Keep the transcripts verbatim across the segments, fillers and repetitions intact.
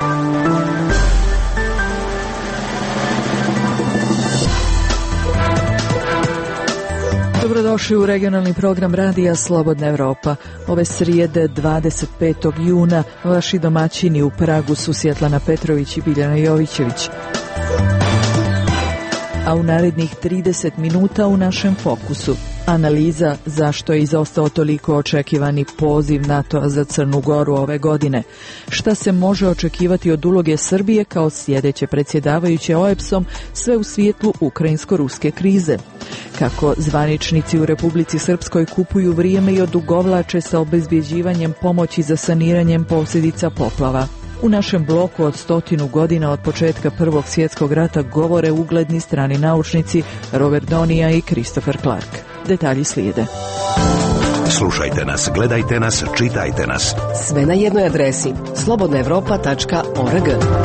Dobrodošli u regionalni program radija Slobodna Evropa. Ove srijede dvadeset petog juna vaši domaćini u Pragu su Svjetlana Petrović i Biljana Jovićević. A u narednih trideset minuta u našem fokusu analiza zašto je izostao toliko očekivani poziv NATO-a za Crnu Goru ove godine. Šta se može očekivati od uloge Srbije kao sljedeće predsjedavajuće O E B S-om, sve u svjetlu ukrajinsko-ruske krize. Kako zvaničnici u Republici Srpskoj kupuju vrijeme i odugovlače sa obezbjeđivanjem pomoći za saniranjem posljedica poplava. U našem bloku od stotinu godina od početka Prvog svjetskog rata govore ugledni strani naučnici Robert Donija i Christopher Clark. Detalji slijede. Slušajte nas, gledajte nas, čitajte nas. Sve na jednoj adresi slobodna evropa tačka org.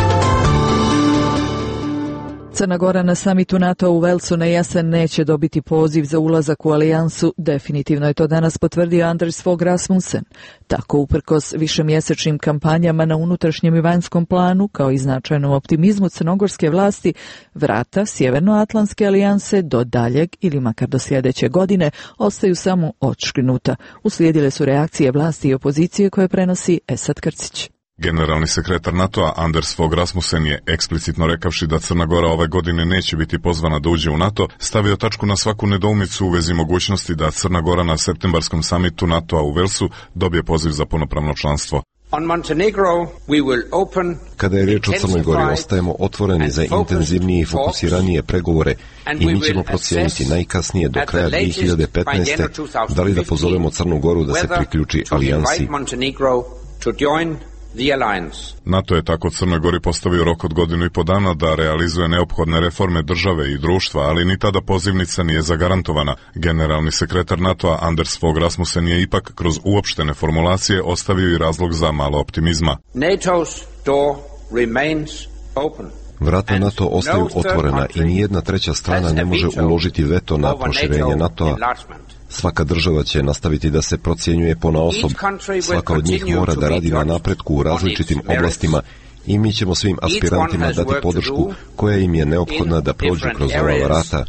Crna Gora na samitu NATO u Velsu na jesen neće dobiti poziv za ulazak u alijansu. Definitivno je to danas potvrdio Anders Fogh Rasmussen. Tako, uprkos višemjesečnim kampanjama na unutrašnjem i vanjskom planu, kao i značajnom optimizmu crnogorske vlasti, vrata Sjevernoatlantske alijanse do daljeg ili makar do sljedeće godine ostaju samo odškrinuta. Uslijedile su reakcije vlasti i opozicije koje prenosi Esad Krcić. Generalni sekretar NATO-a Anders Fogh Rasmussen je, eksplicitno rekavši da Crna Gora ove godine neće biti pozvana da uđe u NATO, stavio tačku na svaku nedoumicu u vezi mogućnosti da Crna Gora na septembarskom samitu NATO-a u Velsu dobije poziv za punopravno članstvo. Kada je riječ o Crnoj Gori, ostajemo otvoreni za intenzivnije i fokusiranije pregovore i mi ćemo procijeniti najkasnije do kraja dvije hiljade petnaeste. da li da pozovemo Crnu Goru da se priključi alijansi. NATO je tako Crnoj Gori postavio rok od godinu i po dana da realizuje neophodne reforme države i društva, ali ni tada pozivnica nije zagarantovana. Generalni sekretar NATO-a Anders Fogh Rasmussen je ipak kroz uopštene formulacije ostavio i razlog za malo optimizma. NATO's door remains open. Vrata NATO ostaju otvorena i nijedna treća strana ne može uložiti veto na proširenje NATO-a. Svaka država će nastaviti da se procjenjuje ponaosob. Svaka od njih mora da radi na napretku u različitim oblastima i mi ćemo svim aspirantima dati podršku koja im je neophodna da prođu kroz ova vrata.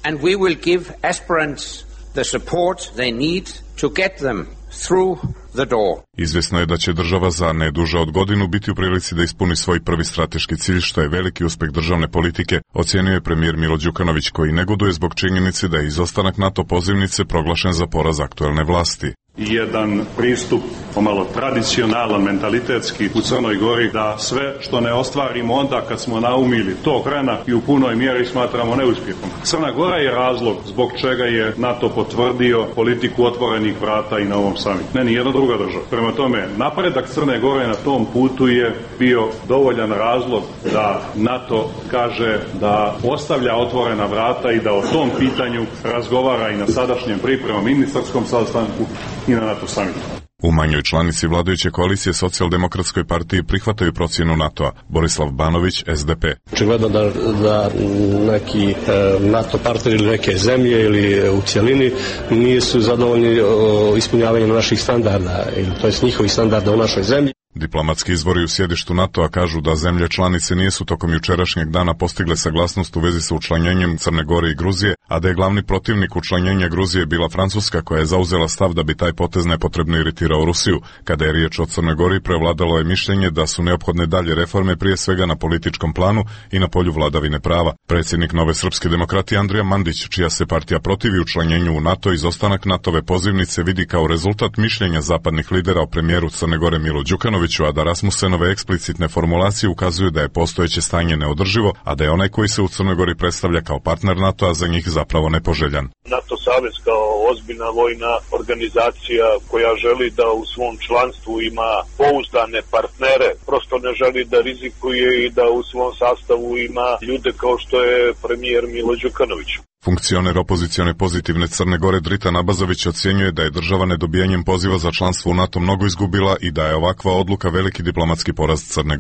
Izvjesno je da će država za ne duže od godinu biti u prilici da ispuni svoj prvi strateški cilj, što je veliki uspjeh državne politike, ocijenio je premijer Milo Đukanović, koji negoduje zbog činjenice da je izostanak NATO pozivnice proglašen za poraz aktuelne vlasti. Jedan pristup pomalo tradicionalan, mentalitetski u Crnoj Gori, da sve što ne ostvarimo onda kad smo naumili tog vremena i u punoj mjeri smatramo neuspjehom. Crna Gora je razlog zbog čega je NATO potvrdio politiku otvorenih vrata i na ovom samitu. Ne, ni jedna druga država. Prema tome, napredak Crne Gore na tom putu je bio dovoljan razlog da NATO kaže da ostavlja otvorena vrata i da o tom pitanju razgovara i na sadašnjem pripremom ministarskom sastanku i na NATO samitu. U manjoj članici vladajuće koalicije Socijaldemokratskoj partiji prihvataju procjenu NATO-a. Borislav Banović, S D P. Očigledno da, da neki e, NATO partner ili neke zemlje ili u cjelini nisu zadovoljni o, ispunjavanjem naših standarda, ili to jest njihovih standarda u našoj zemlji. Diplomatski izvori u sjedištu NATO-a kažu da zemlje članice nisu tokom jučerašnjeg dana postigle saglasnost u vezi sa učlanjenjem Crne Gore i Gruzije, a da je glavni protivnik učlanjenja Gruzije bila Francuska, koja je zauzela stav da bi taj potez nepotrebno iritirao Rusiju. Kada je riječ o Crnoj Gori, prevladalo je mišljenje da su neophodne dalje reforme, prije svega na političkom planu i na polju vladavine prava. Predsjednik Nove srpske demokratije Andrija Mandić, čija se partija protivi učlanjenju u NATO, izostanak NATO-ve pozivnice vidi kao rezultat mišljenja zapadnih lidera o premijeru Crne Gore Milu Đukanoviću, a da Rasmussenove eksplicitne formulacije ukazuju da je postojeće stanje neodrživo, a da je onaj koji se u Crnoj Gori predstavlja kao partner NATO-a za njih zapravo nepoželjan. NATO savez kao ozbiljna vojna organizacija koja želi da u svom članstvu ima pouzdane partnere, prosto ne želi da rizikuje i da u svom sastavu ima ljude kao što je premijer Milo Đukanović. Funkcioner opozicione pozitivne Crne Gore Dritan Abazović ocjenjuje da je država nedobijanjem poziva za članstvo u NATO mnogo izgubila i da je ovakva odluka veliki diplomatski poraz Crne Gore.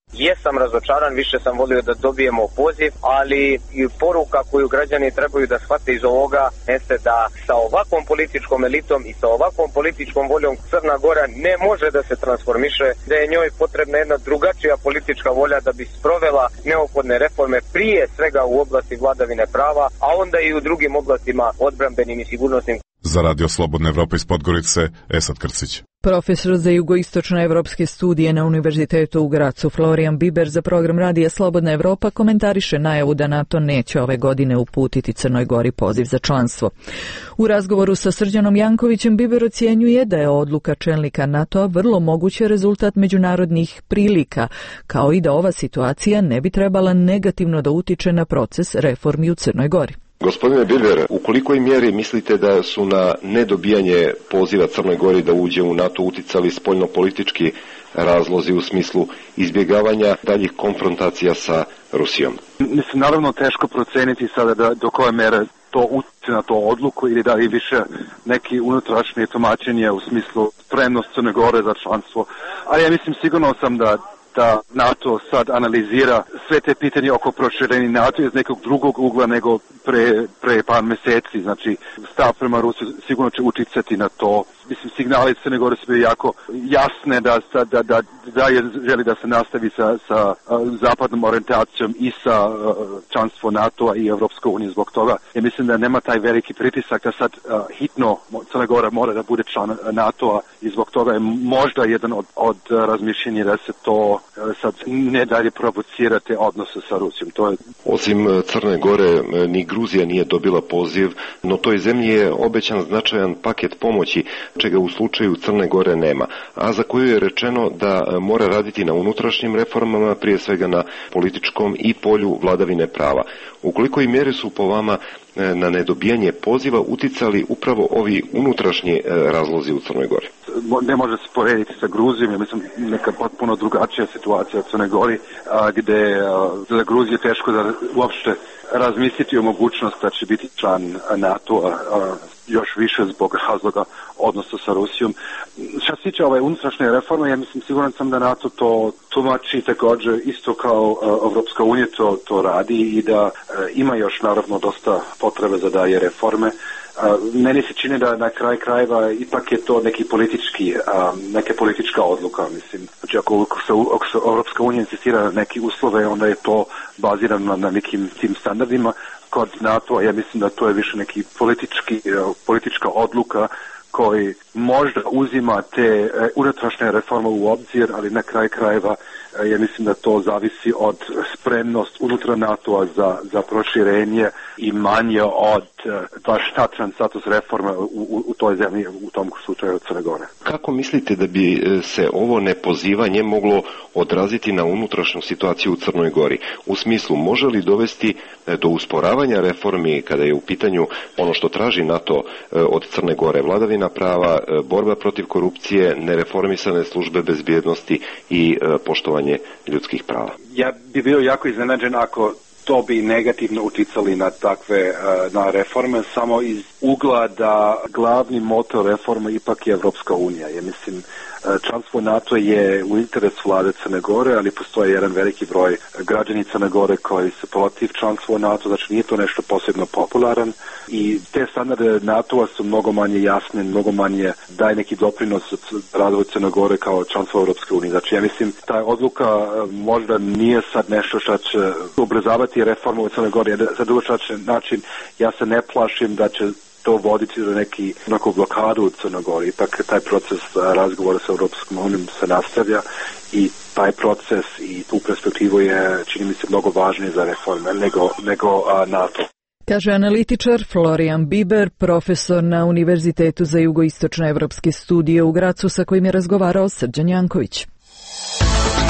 Jesam razočaran, više sam volio da dobijemo poziv, ali i poruka koju građani trebaju da shvate iz ovoga jeste da sa ovakvom političkom elitom i sa ovakvom političkom voljom Crna Gora ne može da se transformiše, da je njoj potrebna jedna drugačija politička volja da bi sprovela neophodne reforme prije svega u oblasti vladavine prava, a onda i u drugim oblastima odbrambenim i sigurnosnim. Za Radio Slobodna Evropa iz Podgorice, Esad Krcić. Profesor za jugoistočne evropske studije na Univerzitetu u Gracu Florijan Biber za program Radija Slobodna Evropa komentariše najavu da NATO neće ove godine uputiti Crnoj Gori poziv za članstvo. U razgovoru sa Srđanom Jankovićem Biber ocjenjuje da je odluka čelnika NATO-a vrlo moguće rezultat međunarodnih prilika, kao i da ova situacija ne bi trebala negativno da utiče na proces reformi u Crnoj Gori. Gospodine Biber, u kolikoj mjeri mislite da su na nedobijanje poziva Crnoj Gori da uđe u NATO uticali spoljnopolitički razlozi u smislu izbjegavanja daljih konfrontacija sa Rusijom? Mislim, naravno teško proceniti sada da, do koje mere to utiče na to odluku ili da li više neki unutrašnje tumačenje u smislu spremnost Crne Gore za članstvo. Ali ja mislim, sigurno sam da da NATO sad analizira sve te pitanje oko proširenja NATO iz nekog drugog ugla nego pre, pre par mjeseci. Znači, stav prema Rusiji sigurno će uticati na to. Mislim, signali Crne Gore su bili jako jasne da, da, da, da je želi da se nastavi sa, sa uh, zapadnom orijentacijom i sa uh, članstvo NATO-a i Evropske unije zbog toga. Ja mislim da nema taj veliki pritisak da sad uh, hitno Crna Gora mora da bude član NATO-a i zbog toga je možda jedan od, od razmišljenja da se to uh, sad ne dalje provocirate odnose sa Rusijom. To je... Osim Crne Gore, ni Gruzija nije dobila poziv, no toj zemlji je obećan značajan paket pomoći, čega u slučaju Crne Gore nema, a za koju je rečeno da mora raditi na unutrašnjim reformama, prije svega na političkom i polju vladavine prava. U kolikoj mjeri su po vama na nedobijanje poziva uticali upravo ovi unutrašnji razlozi u Crnoj Gori? Ne može se porediti sa Gruzijom, ja mislim neka potpuno drugačija situacija u Crnoj Gori, a, gde a, za Gruziju je teško da uopšte razmisliti o mogućnost da će biti član NATO-a, još više zbog razloga odnosa sa Rusijom. Što se tiče ove unutrašnje reforme, ja mislim, siguran sam da NATO to tumači također isto kao uh, Evropska unija to, to radi i da uh, ima još naravno dosta potrebe za dalje reforme. Uh, meni se čini da na kraj krajeva ipak je to neki politički, uh, neka politička odluka, mislim. Znači ako, se, ako se Evropska unija insistira na neke uslove, onda je to bazirano na nekim tim standardima. Kod NATO, ja mislim da to je više neki politički, politička odluka koji možda uzima te unutrašnje reforme u obzir, ali na kraj krajeva ja mislim da to zavisi od spremnost unutra NATO-a za, za proširenje i manje od baš tatan status reforme u, u, u toj zemlji, u tom slučaju Crne Gore. Kako mislite da bi se ovo nepozivanje moglo odraziti na unutrašnju situaciju u Crnoj Gori? U smislu, može li dovesti do usporavanja reformi kada je u pitanju ono što traži NATO od Crne Gore, vladavina prava, borba protiv korupcije, nereformisane službe bezbjednosti i poštovanje ljudskih prava? Ja bi bio jako iznenađen ako to bi negativno uticali na takve na reforme, samo iz ugla da glavni motor reforme ipak je Evropska unija. Ja mislim, članstvo NATO je u interes vlade Crne Gore, ali postoji jedan veliki broj građani Crne Gore koji su protiv članstva NATO, znači nije to nešto posebno popularan i te standarde NATO-a su mnogo manje jasne, mnogo manje daje neki doprinos razvoju Crne Gore kao članstvo Evropske unije. Znači ja mislim, ta odluka možda nije sad nešto što će ubrzavati reformu u Crnoj Gori, za drugačiji način ja se ne plašim da će to voditi do neki, neku blokadu u Crnoj Gori. Ipak taj proces razgovora sa Europskom unijom se nastavlja i taj proces i tu perspektivu je, čini mi se, mnogo važnije za reforme nego, nego a, NATO. Kaže analitičar Florijan Biber, profesor na Univerzitetu za jugoistočne evropske studije u Gracu, sa kojim je razgovarao Srđan Janković.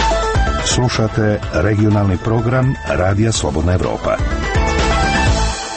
Slušate regionalni program Radija Slobodna Evropa.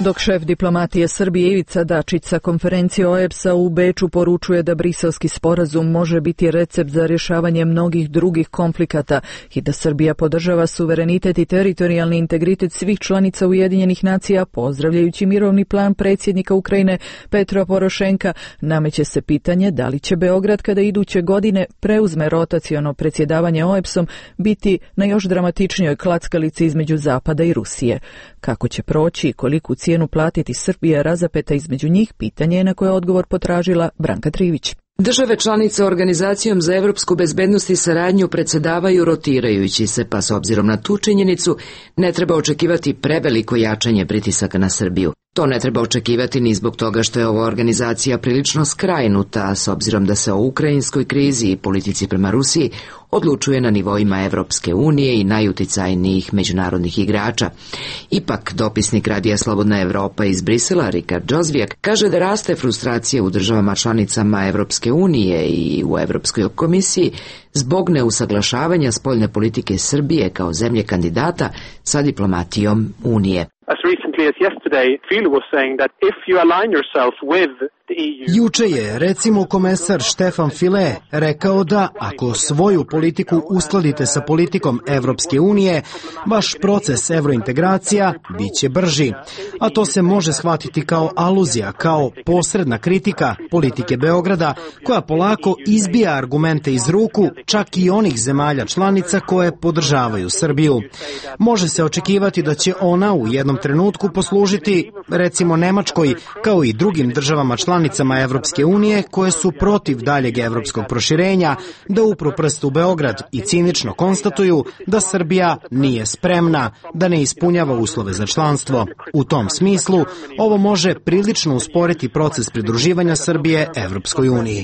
Dok šef diplomatije Srbije Ivica Dačić sa konferencije O E B S-a u Beču poručuje da Briselski sporazum može biti recept za rješavanje mnogih drugih konflikata i da Srbija podržava suverenitet i teritorijalni integritet svih članica Ujedinjenih nacija, pozdravljajući mirovni plan predsjednika Ukrajine Petra Porošenka, nameće se pitanje da li će Beograd, kada iduće godine preuzme rotaciono predsjedavanje O E B S-om, biti na još dramatičnijoj klackalici između Zapada i Rusije. Kako će proći i koliku cijenu platiti Srbija razapeta između njih, pitanje je na koje odgovor potražila Branka Trivić. Države članice Organizacijom za evropsku bezbednost i saradnju predsjedavaju rotirajući se, pa s obzirom na tu činjenicu ne treba očekivati preveliko jačanje pritisaka na Srbiju. To ne treba očekivati ni zbog toga što je ova organizacija prilično skrajnuta, s obzirom da se o ukrajinskoj krizi i politici prema Rusiji odlučuje na nivoima Evropske unije i najuticajnijih međunarodnih igrača. Ipak, dopisnik Radija Slobodna Evropa iz Brisela, Rikard Džozvijak, kaže da raste frustracija u državama članicama Evropske unije i u Evropskoj komisiji zbog neusaglašavanja spoljne politike Srbije kao zemlje kandidata sa diplomatijom Unije. As recently as yesterday, Filo was saying that if you align yourself with the E U... Juče je, recimo, komesar Štefan File rekao da ako svoju politiku uskladite sa politikom Evropske unije, vaš proces evrointegracija bit će brži. A to se može shvatiti kao aluzija, kao posredna kritika politike Beograda, koja polako izbija argumente iz ruku čak i onih zemalja članica koje podržavaju Srbiju. Može se očekivati da će ona u jednom trenutku poslužiti, recimo, Nemačkoj, kao i drugim državama članicama Evropske unije koje su protiv daljeg evropskog proširenja, da upru prst u Beograd i cinično konstatuju da Srbija nije spremna, da ne ispunjava uslove za članstvo. U tom smislu, ovo može prilično usporiti proces pridruživanja Srbije Evropskoj uniji.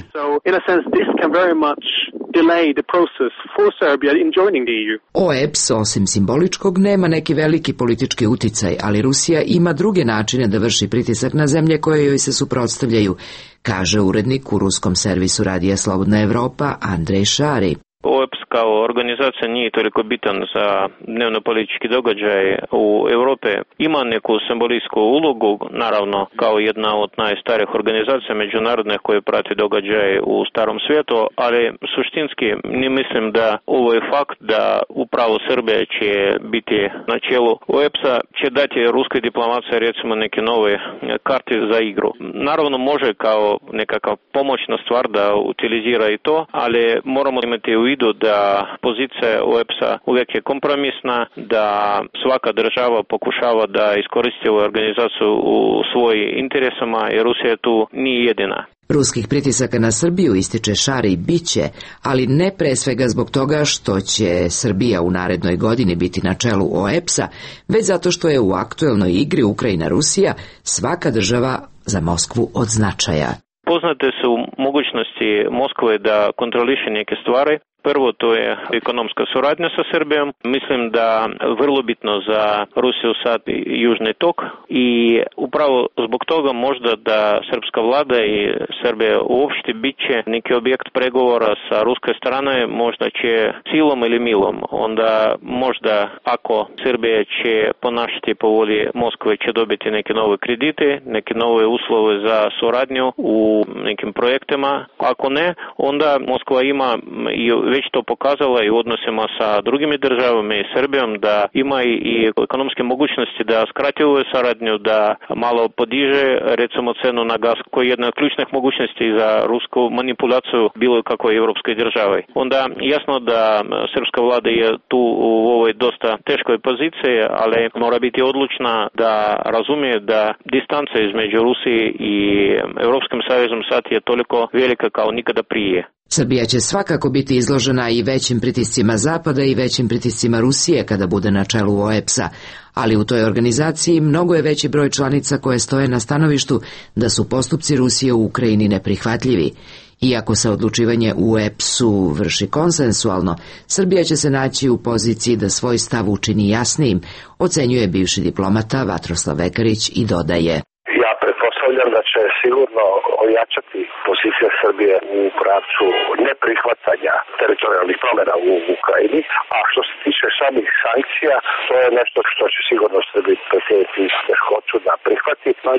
O E B S, osim simboličkog, nema neki veliki politički uticaj, ali Rusija ima druge načine da vrši pritisak na zemlje koje joj se suprotstavljaju, kaže urednik u ruskom servisu Radija Slobodna Evropa Andrej Šari. O E B S kao organizacija nije toliko bitan za dnevno-politički događaj u Europe. Ima neku simbolijsku ulogu, naravno kao jedna od najstarijih organizacija međunarodnih koje prati događaj u starom svijetu, ali suštinski ne mislim da ovo je fakt da upravo Srbija će biti na čelu O E B S-a, će dati ruskoj diplomaciji recimo neke nove karte za igru. Naravno može kao nekakav pomoćna stvar da utilizira i to, ali moramo imati u vidu da pozicija O E B S-a uvijek je kompromisna, da svaka država pokušava da iskoristi ovu organizaciju u svojim interesama i Rusija tu nije jedina. Ruskih pritisaka na Srbiju, ističe Šari, biće, ali ne pre svega zbog toga što će Srbija u narednoj godini biti na čelu O E B S-a, već zato što je u aktuelnoj igri Ukrajina-Rusija svaka država za Moskvu od značaja. Poznate su mogućnosti Moskve da kontroliše neke stvari. Prvo, to je ekonomska suradnja sa Srbijom. Mislim da vrlo bitno za Rusiju sad južni tok i upravo zbog toga možda da srpska vlada i Srbija uopšte bit će neki objekt pregovora sa ruske strane, možda će silom ili milom. Onda možda ako Srbija će ponašati po volji Moskve, će dobiti neke nove kredite, neke nove uslove za suradnju u nekim projektima. Ako ne, onda Moskva ima i već to pokazala i u odnosima sa drugimi državama i Srbijom da ima i ekonomske mogućnosti da skrati ovu saradnju, da malo podiže recimo cenu na gas, koji je jedna od ključnih mogućnosti za rusku manipulaciju bilo kakvoj evropskoj državi. Onda jasno da srpska vlada je tu u ovoj dosta teškoj poziciji, ali mora biti odlučna da razumije da distanca između Rusije i Evropskim savezom sad je toliko velika kao nikada prije. Srbija će svakako biti izložena i većim pritiscima Zapada i većim pritiscima Rusije kada bude na čelu O E B S-a, ali u toj organizaciji mnogo je veći broj članica koje stoje na stanovištu da su postupci Rusije u Ukrajini neprihvatljivi. Iako se odlučivanje u O E B S-u vrši konsensualno, Srbija će se naći u poziciji da svoj stav učini jasnijim, ocenjuje bivši diplomata Vatroslav Vekarić i dodaje. Ja pretpostavljam da će sigurno ojačati pozicija Srbije u pravcu neprihvatanja teritorijalnih promjena u Ukrajini, a što se tiče samih sankcija, to je nešto što će sigurno Srbiji presjediti teškoću da prihvati.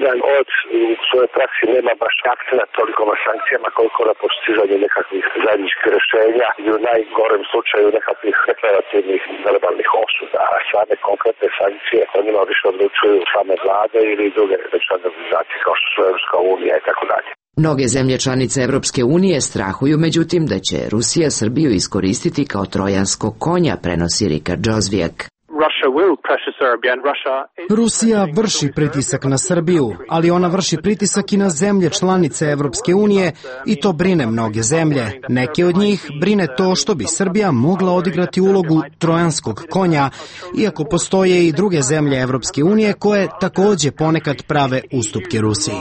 Kina od u svojoj praksi nema baš akcenat toliko na sankcijama koliko na postizanju nekakvih zajedničkih rješenja i u najgorem slučaju nekakvih deklarativnih verbalnih osuda, a same konkretne sankcije o njima više odlučuju same vlade ili druge međunarodne organizacije kao što su Europska unija i tako dalje. Mnoge zemlje članice Evropske unije strahuju međutim da će Rusija Srbiju iskoristiti kao trojanskog konja, prenosi Rikard Džozvijak. Rusija vrši pritisak na Srbiju, ali ona vrši pritisak i na zemlje članice Evropske unije i to brine mnoge zemlje. Neke od njih brine to što bi Srbija mogla odigrati ulogu trojanskog konja, iako postoje i druge zemlje Evropske unije koje takođe ponekad prave ustupke Rusiji.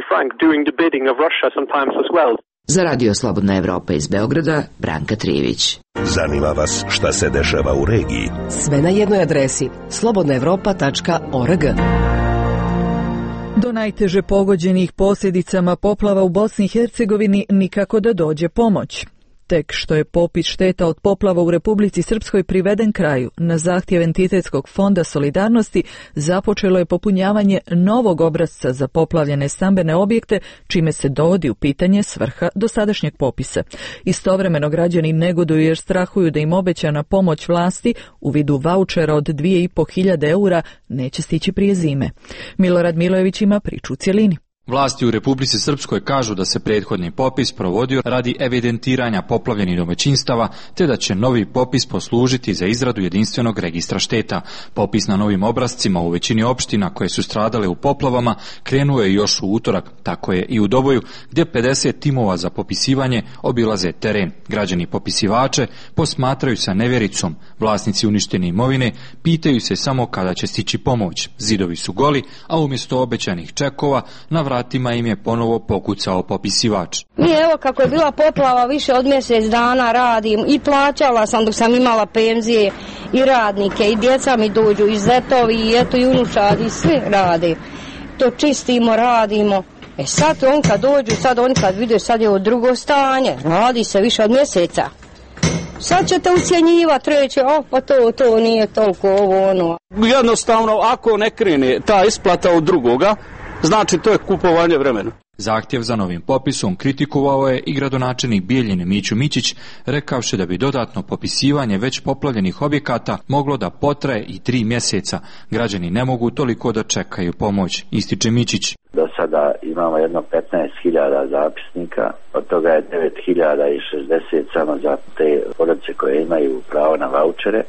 Za Radio Slobodna Evropa iz Beograda, Branka Trivić. Zanima vas šta se dešava u regiji? Sve na jednoj adresi slobodna evropa tačka org. Do najteže pogođenih posljedicama poplava u Bosni i Hercegovini nikako da dođe pomoć. Tek što je popis šteta od poplava u Republici Srpskoj priveden kraju, na zahtjev Entitetskog fonda solidarnosti započelo je popunjavanje novog obrasca za poplavljene stambene objekte, čime se dovodi u pitanje svrha dosadašnjeg popisa. Istovremeno građani negoduju jer strahuju da im obećana pomoć vlasti u vidu vaučera od dvije i po hiljade eura neće stići prije zime. Milorad Milojević ima priču u cjelini. Vlasti u Republici Srpskoj kažu da se prethodni popis provodio radi evidentiranja poplavljenih domaćinstava, te da će novi popis poslužiti za izradu jedinstvenog registra šteta. Popis na novim obrascima u većini opština koje su stradale u poplavama krenuo je još u utorak, tako je i u Doboju, gdje pedeset timova za popisivanje obilaze teren. Građani popisivače posmatraju sa nevjericom. Vlasnici uništene imovine pitaju se samo kada će stići pomoć. Zidovi su goli, a umjesto obećanih čekova na vratima im je ponovo pokucao popisivač. Mi evo kako je bila poplava više od mjesec dana radim i plaćala sam dok sam imala penzije i radnike i djeca mi dođu i zetovi i eto i unučadi, svi rade. To čistimo, radimo. E sad on kad dođu, sad oni kad vide sad je od drugo stanje, radi se više od mjeseca. Sad ćete ucjenjivati, reći, oh pa to, to nije toliko ovo ono. Jednostavno ako ne krene ta isplata od drugoga, znači to je kupovanje vremena. Zahtjev za novim popisom kritikovao je i gradonačelnik Bijeljine Mićo Mićić, rekavši da bi dodatno popisivanje već poplavljenih objekata moglo da potraje i tri mjeseca. Građani ne mogu toliko da čekaju pomoć, ističe Mićić. Do sada imamo jedno petnaest hiljada zapisnika, od toga je devet hiljada šezdeset samo za te porodice koje imaju pravo na vaučere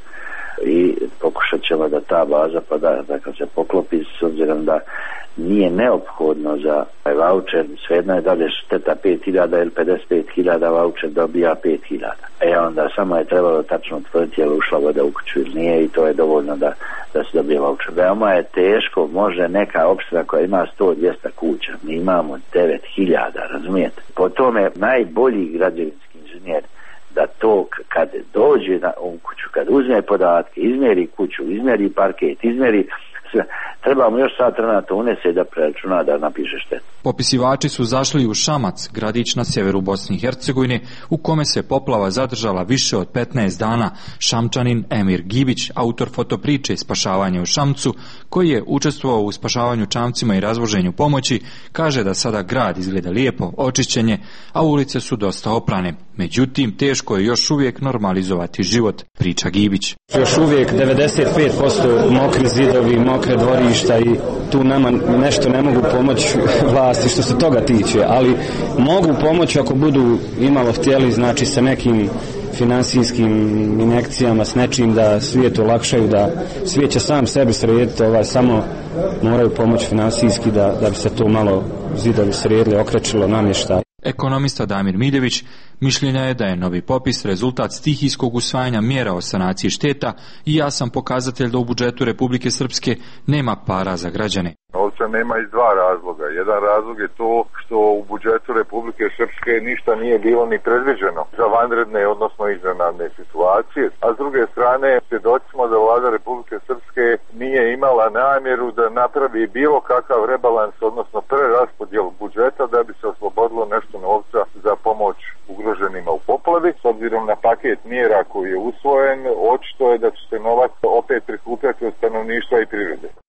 i pokušat ćemo da ta baza podataka se poklopi s obzirom da nije neophodno za vaučer, svejedno je da li je šteta pet hiljada ili pedeset pet hiljada, vaučer dobija pet hiljada. E onda samo je trebalo tačno utvrditi je li ušla voda u kuću ili nije i to je dovoljno da, da se dobije vaučer. Veoma je teško, može neka opština koja ima sto do dvjesto kuća, mi imamo devet hiljada, razumijete? Po tome najbolji građevinski inženjer da to kad dođe na ovu kuću, kad uzme podatke, izmjeri kuću, izmjeri parket, izmjeri sve, trebamo još sat vremena to unese da preračuna da napiše štetu. Popisivači su zašli u Šamac, gradić na sjeveru Bosne i Hercegovine, u kome se poplava zadržala više od petnaest dana. Šamčanin Emir Gibić, autor fotopriče Spašavanje u Šamcu, koji je učestvovao u spašavanju čamcima i razvoženju pomoći, kaže da sada grad izgleda lijepo, očišćenje, a ulice su dosta oprane. Međutim, teško je još uvijek normalizovati život, priča Gibić. Još uvijek devedeset pet posto mokri zidovi, mokre dvorišta i tu nama nešto ne mogu pomoći vlasti što se toga tiče, ali mogu pomoći ako budu imalo htjeli, znači sa nekim finansijskim injekcijama, s nečim da svijet olakšaju, da svijet će sam sebi srediti, ovaj, samo moraju pomoći finansijski da, da bi se to malo zidovi sredili, okrećilo namještaj. Ekonomista Damir Miljević mišljenja je da je novi popis rezultat stihijskog usvajanja mjera o sanaciji šteta i jasan pokazatelj da u budžetu Republike Srpske nema para za građane. Novca nema iz dva razloga. Jedan razlog je to što u budžetu Republike Srpske ništa nije bilo ni predviđeno za vanredne, odnosno iznenadne situacije. A s druge strane, svjedoci smo da vlada Republike Srpske nije imala namjeru da napravi bilo kakav rebalans, odnosno preraspodjelu budžeta da bi se oslobodilo nešto novca za pomoć ugroženima u poplavi. S obzirom na paket mjera koji je usvojen, očito je da će se novac opet prikupljati od stanovništva i privrede.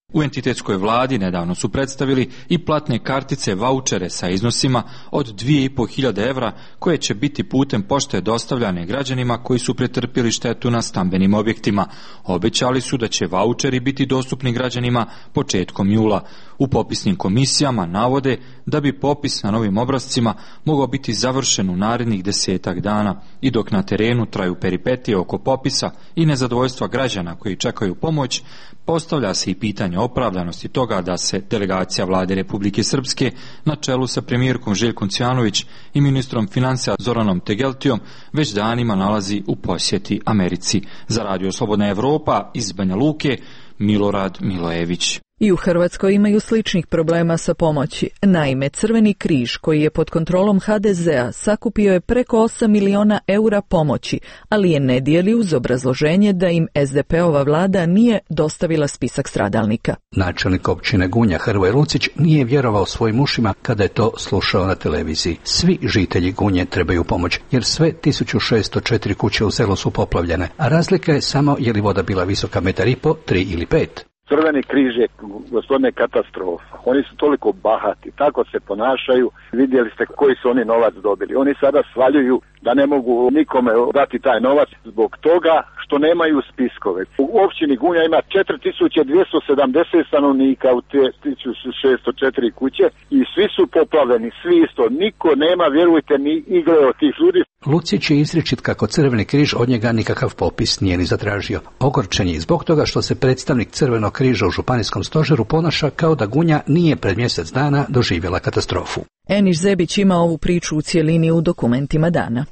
U entitetskoj vladi nedavno su predstavili i platne kartice vaučere sa iznosima od dvije i po hiljade evra koje će biti putem pošte dostavljane građanima koji su pretrpjeli štetu na stambenim objektima. Obećali su da će vaučeri biti dostupni građanima početkom jula. U popisnim komisijama navode da bi popis na novim obrascima mogao biti završen u narednih desetak dana i dok na terenu traju peripetije oko popisa i nezadovoljstva građana koji čekaju pomoć, postavlja se i pitanje opravdanosti toga da se delegacija vlade Republike Srpske na čelu sa premijerkom Željkom Cvjanović i ministrom financija Zoranom Tegeltijom već danima nalazi u posjeti Americi. Za Radio Slobodna Evropa iz Banja Luke, Milorad Milojević. I u Hrvatskoj imaju sličnih problema sa pomoći. Naime, Crveni križ, koji je pod kontrolom ha de zea, sakupio je preko osam miliona eura pomoći, ali je ne dijeli uz obrazloženje da im es de pe-ova vlada nije dostavila spisak stradalnika. Načelnik općine Gunja Hrvoje Lucić nije vjerovao svojim ušima kada je to slušao na televiziji. Svi žitelji Gunje trebaju pomoć, jer sve tisuću šesto četiri kuće u selu su poplavljene, a razlika je samo je li voda bila visoka metar i po, tri ili pet. Crveni križ je, gospodine, katastrofa. Oni su toliko bahati, tako se ponašaju. Vidjeli ste koji su oni novac dobili. Oni sada svaljuju da ne mogu nikome dati taj novac zbog toga što nemaju spiskove. U općini Gunja ima četiri tisuće dvjesto sedamdeset stanovnika u te tisuću šesto četiri kuće i svi su poplavljeni, svi isto. Niko nema, vjerujte mi, igle od tih ljudi. Lucić je izričit kako Crveni križ od njega nikakav popis nije ni zatražio. Ogorčen je zbog toga što se predstavnik Crvenog križa u županijskom stožeru ponaša kao da Gunja nije pred mjesec dana doživjela katastrofu. Eniš Zebić ima ovu priču u cijelini u dokumentima dana.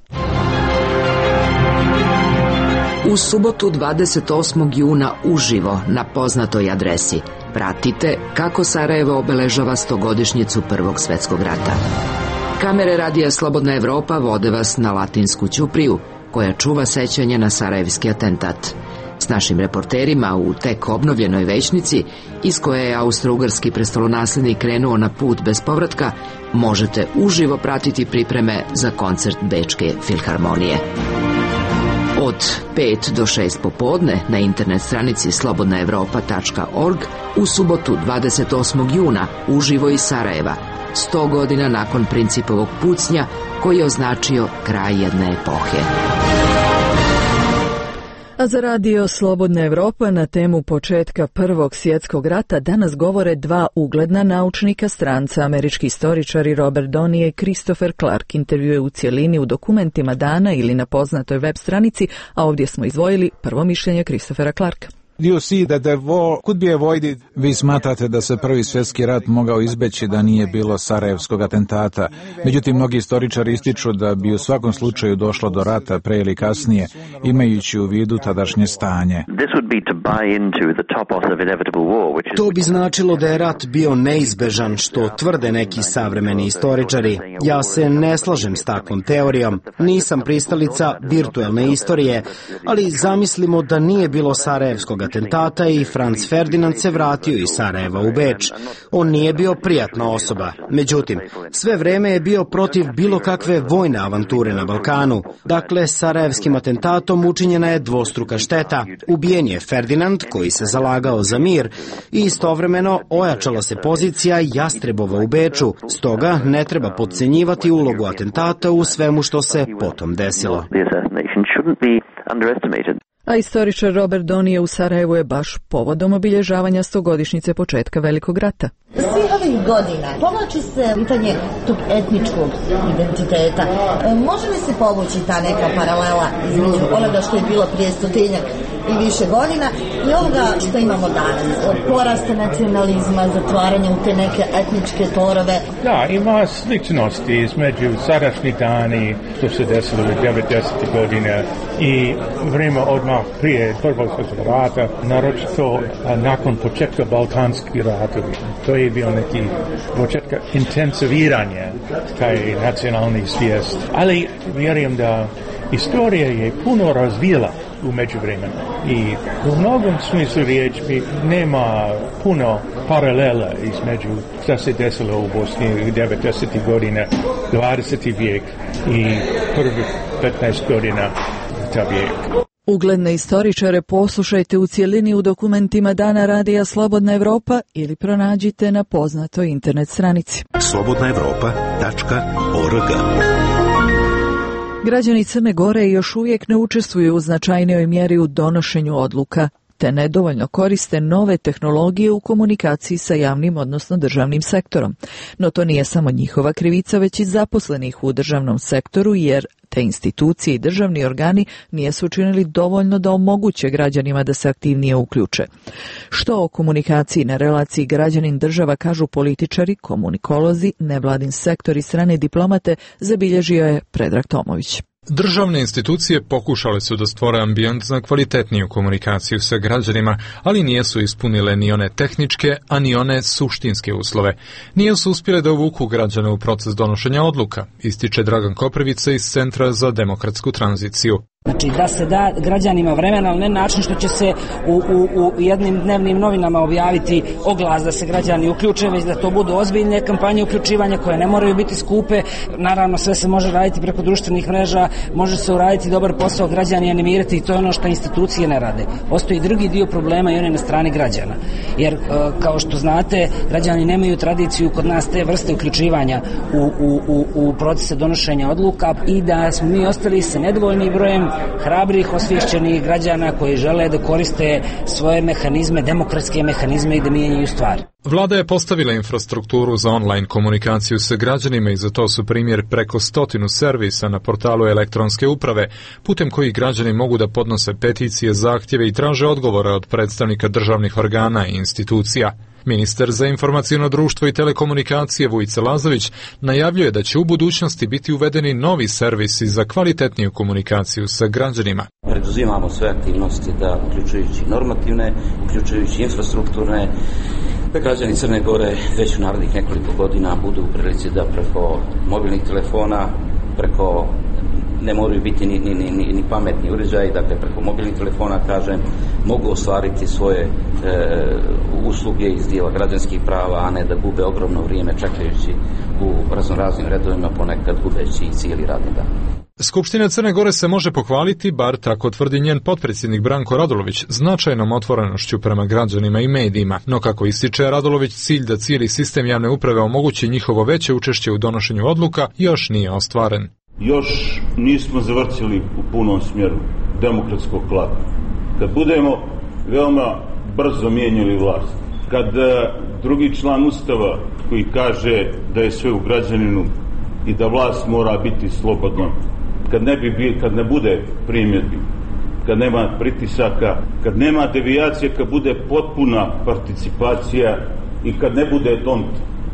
U subotu dvadeset osmog juna uživo na poznatoj adresi pratite kako Sarajevo obeležava stogodišnjicu Prvog svjetskog rata. Kamere radija Slobodna Evropa vode vas na Latinsku ćupriju, koja čuva sećanje na sarajevski atentat. S našim reporterima u tek obnovljenoj većnici, iz koje je austro-ugarski prestolonaslednik krenuo na put bez povratka, možete uživo pratiti pripreme za koncert Bečke filharmonije. Od pet do šest popodne na internet stranici slobodna evropa tačka org u subotu dvadeset osmog juna uživo iz Sarajeva, sto godina nakon Principovog pucnja koji je označio kraj jedne epohe. A za radio Slobodna Evropa na temu početka Prvog svjetskog rata danas govore dva ugledna naučnika, stranca, američki istoričari Robert Donije i Christopher Clark. Intervjue u cijelini u dokumentima dana ili na poznatoj web stranici, a ovdje smo izdvojili prvo mišljenje Christophera Clarka. Vi smatrate da se Prvi svjetski rat mogao izbeći da nije bilo sarajevskog atentata. Međutim, mnogi istoričari ističu da bi u svakom slučaju došlo do rata pre ili kasnije, imajući u vidu tadašnje stanje. To bi značilo da je rat bio neizbežan, što tvrde neki savremeni istoričari. Ja se ne slažem s takvom teorijom. Nisam pristalica virtualne istorije, ali zamislimo da nije bilo sarajevskog atentata i Franz Ferdinand se vratio iz Sarajeva u Beč. On nije bio prijatna osoba. Međutim, sve vrijeme je bio protiv bilo kakve vojne avanture na Balkanu. Dakle, sarajevskim atentatom učinjena je dvostruka šteta. Ubijen je Ferdinand, koji se zalagao za mir, i istovremeno ojačala se pozicija Jastrebova u Beču. Stoga ne treba podcenjivati ulogu atentata u svemu što se potom desilo. A istoričar Robert Donije u Sarajevu je baš povodom obilježavanja stogodišnjice početka Velikog rata. Svih ovih godina povlači se pitanje tog etničkog identiteta. Može li se povući ta neka paralela između onoga što je bilo prije stotinjak i više godina i ovoga što imamo danas? Porasta nacionalizma, zatvaranje u te neke etničke torove. Da, ima sličnosti između sadašnjih dani što se desilo u devedesetih godine i vrijeme odmah prije Prvog svjetskog rata, naročito nakon početka Balkanskih ratovi. To je bio neki početka intenziviranje taj nacionalni svijest. Ali vjerujem da istorija je puno razvila u međuvremenu i u mnogom smislu riječi nema puno paralela između što se desilo u Bosni devedesetih godina, dvadeseti vijek i prvih petnaest godina ta vijek. Ugledne istoričare poslušajte u cjelini u dokumentima Dana radija Slobodna Evropa ili pronađite na poznatoj internet stranici slobodna evropa tačka org. Građani Crne Gore još uvijek ne učestvuju u značajnijoj mjeri u donošenju odluka, te nedovoljno koriste nove tehnologije u komunikaciji sa javnim, odnosno državnim sektorom. No to nije samo njihova krivica, već i zaposlenih u državnom sektoru, jer te institucije i državni organi nisu učinili dovoljno da omoguće građanima da se aktivnije uključe. Što o komunikaciji na relaciji građanin-država kažu političari, komunikolozi, nevladin sektor i strane diplomate, zabilježio je Predrag Tomović. Državne institucije pokušale su da stvore ambijent za kvalitetniju komunikaciju sa građanima, ali nijesu ispunile ni one tehničke, a ni one suštinske uslove. Nijesu uspjele da uvuku građane u proces donošenja odluka, ističe Dragan Koprivica iz Centra za demokratsku tranziciju. Znači da se da građanima vremena, ali ne način što će se u, u, u jednim dnevnim novinama objaviti oglas da se građani uključe, već da to budu ozbiljne kampanje uključivanja koje ne moraju biti skupe. Naravno sve se može raditi preko društvenih mreža, može se uraditi dobar posao, građani animirati i to je ono što institucije ne rade. Postoji drugi dio problema i on je na strani građana. Jer kao što znate, građani nemaju tradiciju kod nas te vrste uključivanja u, u, u, u procese donošenja odluka i da smo mi ostali sa nedovoljnim brojem hrabrih, osvješćenih građana koji žele da koriste svoje mehanizme, demokratske mehanizme i da mijenjaju stvari. Vlada je postavila infrastrukturu za online komunikaciju sa građanima i za to su primjer preko stotinu servisa na portalu elektronske uprave, putem kojih građani mogu da podnose peticije, zahtjeve i traže odgovore od predstavnika državnih organa i institucija. Ministar za informacijno društvo i telekomunikacije Vujica Lazović najavljuje da će u budućnosti biti uvedeni novi servisi za kvalitetniju komunikaciju sa građanima. Preduzimamo sve aktivnosti da, uključujući normativne, uključujući infrastrukturne, da građani Crne Gore već u narednih nekoliko godina budu u prilici da preko mobilnih telefona, preko ne moraju biti ni, ni, ni, ni pametni uređaji, dakle preko mobilnih telefona, kažem, mogu ostvariti svoje e, usluge iz dijela građanskih prava, a ne da gube ogromno vrijeme čekajući u raznoraznim redovima, ponekad gubeći i cijeli radni dan. Skupština Crne Gore se može pohvaliti, bar tako tvrdi njen potpredsjednik Branko Radulović, značajnom otvorenošću prema građanima i medijima. No kako ističe Radulović, cilj da cijeli sistem javne uprave omogući njihovo veće učešće u donošenju odluka još nije ostvaren. Još nismo zavrtili u punom smjeru demokratskog klapa. Kad budemo veoma brzo mijenjali vlast, kad drugi član Ustava koji kaže da je sve u građaninu i da vlast mora biti slobodna, kad ne, bi, kad ne bude primjedbi, kad nema pritisaka, kad nema devijacije, kad bude potpuna participacija i kad ne bude dont,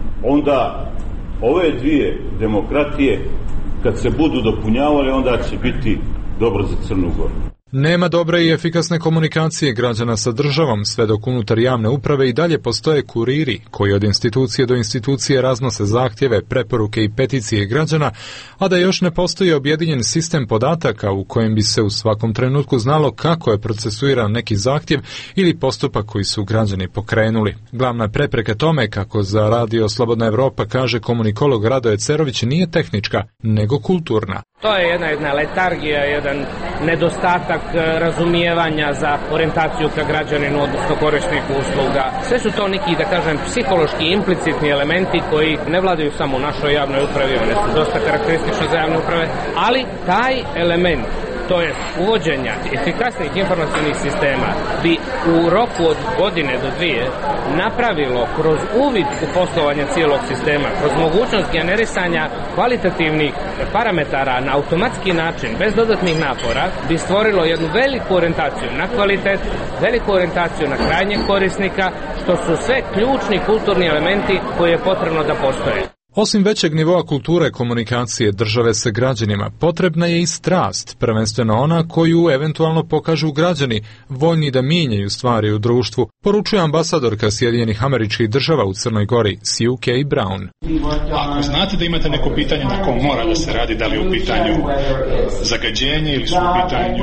onda ove dvije demokratije kad se budu dopunjavali, onda će biti dobro za Crnu Goru. Nema dobre i efikasne komunikacije građana sa državom, sve dok unutar javne uprave i dalje postoje kuriri koji od institucije do institucije raznose zahtjeve, preporuke i peticije građana, a da još ne postoji objedinjen sistem podataka u kojem bi se u svakom trenutku znalo kako je procesuiran neki zahtjev ili postupak koji su građani pokrenuli. Glavna prepreka tome, kako za radio Slobodna Evropa kaže komunikolog Radoje Cerović, nije tehnička, nego kulturna. To je jedna, jedna letargija, jedan nedostatak razumijevanja za orijentaciju ka građaninu, odnosno korisniku usluga. Sve su to neki, da kažem, psihološki implicitni elementi koji ne vladaju samo u našoj javnoj upravi, one su dosta karakteristične za javne uprave, ali taj element, to je uvođenja efikasnih informacijnih sistema, bi u roku od godine do dvije napravilo kroz uvid u poslovanje cijelog sistema, kroz mogućnost generisanja kvalitativnih parametara na automatski način, bez dodatnih napora, bi stvorilo jednu veliku orijentaciju na kvalitet, veliku orijentaciju na krajnjeg korisnika, što su sve ključni kulturni elementi koje je potrebno da postoje. Osim većeg nivoa kulture komunikacije države sa građanima, potrebna je i strast, prvenstveno ona koju eventualno pokažu građani, voljni da mijenjaju stvari u društvu, poručuje ambasadorka Sjedinjenih Američkih Država u Crnoj Gori, Sue K. Brown. Ako znate da imate neko pitanje na kom mora da se radi, da li u pitanju zagađenje ili su u pitanju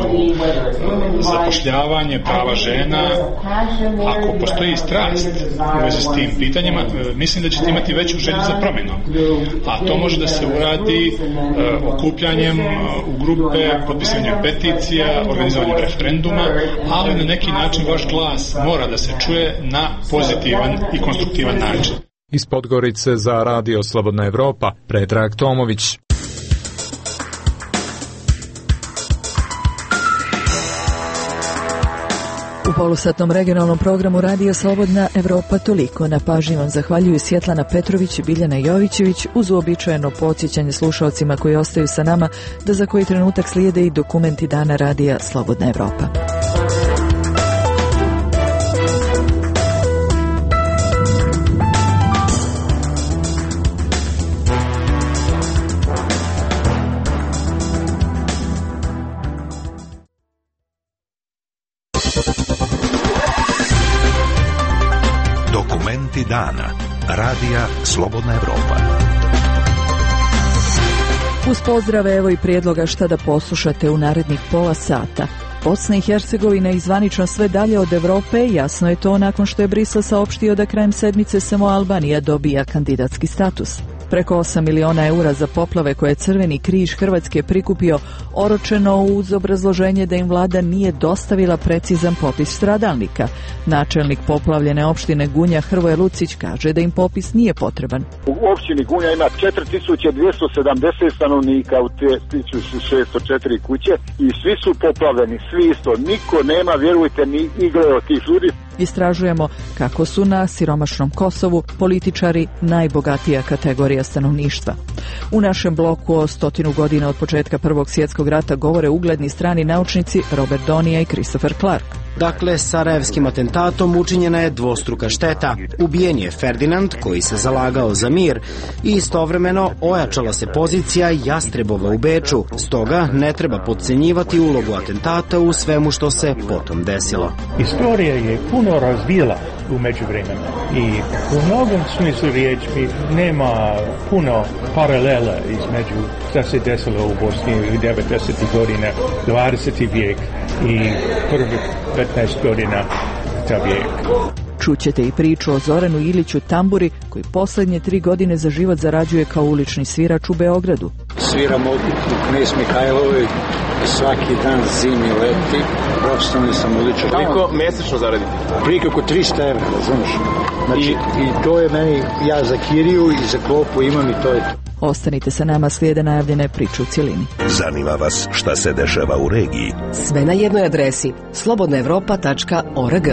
zapošljavanje, prava žena, ako postoji strast u vezi s tim pitanjima, mislim da ćete imati veću želju za promjenu. zajedno. A to može da se uradi uh, okupljanjem uh, u grupe, potpisanjem peticija, organizovanjem referenduma, ali na neki način vaš glas mora da se čuje na pozitivan i konstruktivan način. Iz Podgorice za Radio Slobodna Evropa, Predrag Tomović. U polusatnom regionalnom programu Radio Slobodna Evropa toliko. Na pažnji vam zahvaljuju Svjetlana Petrović i Biljana Jovićević, uz uobičajeno podsjećanje slušalcima koji ostaju sa nama da za koji trenutak slijede i dokumenti dana Radija Slobodna Evropa. Dokumenti dana. Radija Slobodna Evropa. Uz pozdrave evo i prijedloga šta da poslušate u narednih pola sata. Bosna i Hercegovina je zvanično sve dalje od Evrope, jasno je to nakon što je Brisel saopštio da krajem sedmice samo Albanija dobija kandidatski status. Preko osam miliona eura za poplave koje je Crveni križ Hrvatske prikupio, oročeno uz obrazloženje da im vlada nije dostavila precizan popis stradalnika. Načelnik poplavljene opštine Gunja Hrvoje Lucić kaže da im popis nije potreban. U opštini Gunja ima četiri tisuće dvjesto sedamdeset stanovnika u te tisuću šesto četiri kuće i svi su poplavljeni, svi isto. Niko nema, vjerujte, ni igle od tih ljudi. Istražujemo kako su na siromašnom Kosovu političari najbogatija kategorija stanovništva. U našem bloku o stotinu godina od početka Prvog svjetskog rata govore ugledni strani naučnici Robert Donija i Christopher Clark. Dakle, sarajevskim atentatom učinjena je dvostruka šteta. Ubijen je Ferdinand, koji se zalagao za mir, i istovremeno ojačala se pozicija Jastrebova u Beču. Stoga ne treba podcenjivati ulogu atentata u svemu što se potom desilo. Istorija je puno razvila u međuvremenu i u mnogom smislu riječi nema puno paralela između šta se desilo u Bosni u devedesetih godina, dvadeseti vijek i prvih petnaest godina ta vijek. Čućete i priču o Zoranu Iliću Tamburi, koji posljednje tri godine za život zarađuje kao ulični svirač u Beogradu. Sviram u Knez Mihajlovoj i svaki dan zimi leti, profesionalni sam uličar. Koliko mjesečno zaradite? Prije oko trista evra, znaš. Znači, I, i to je meni, ja za kiriju i za klopu imam i to je to. Ostanite sa nama, slijede najavljene priče u cjelini. Zanima vas šta se dešava u regiji? Sve na jednoj adresi slobodna evropa tačka org.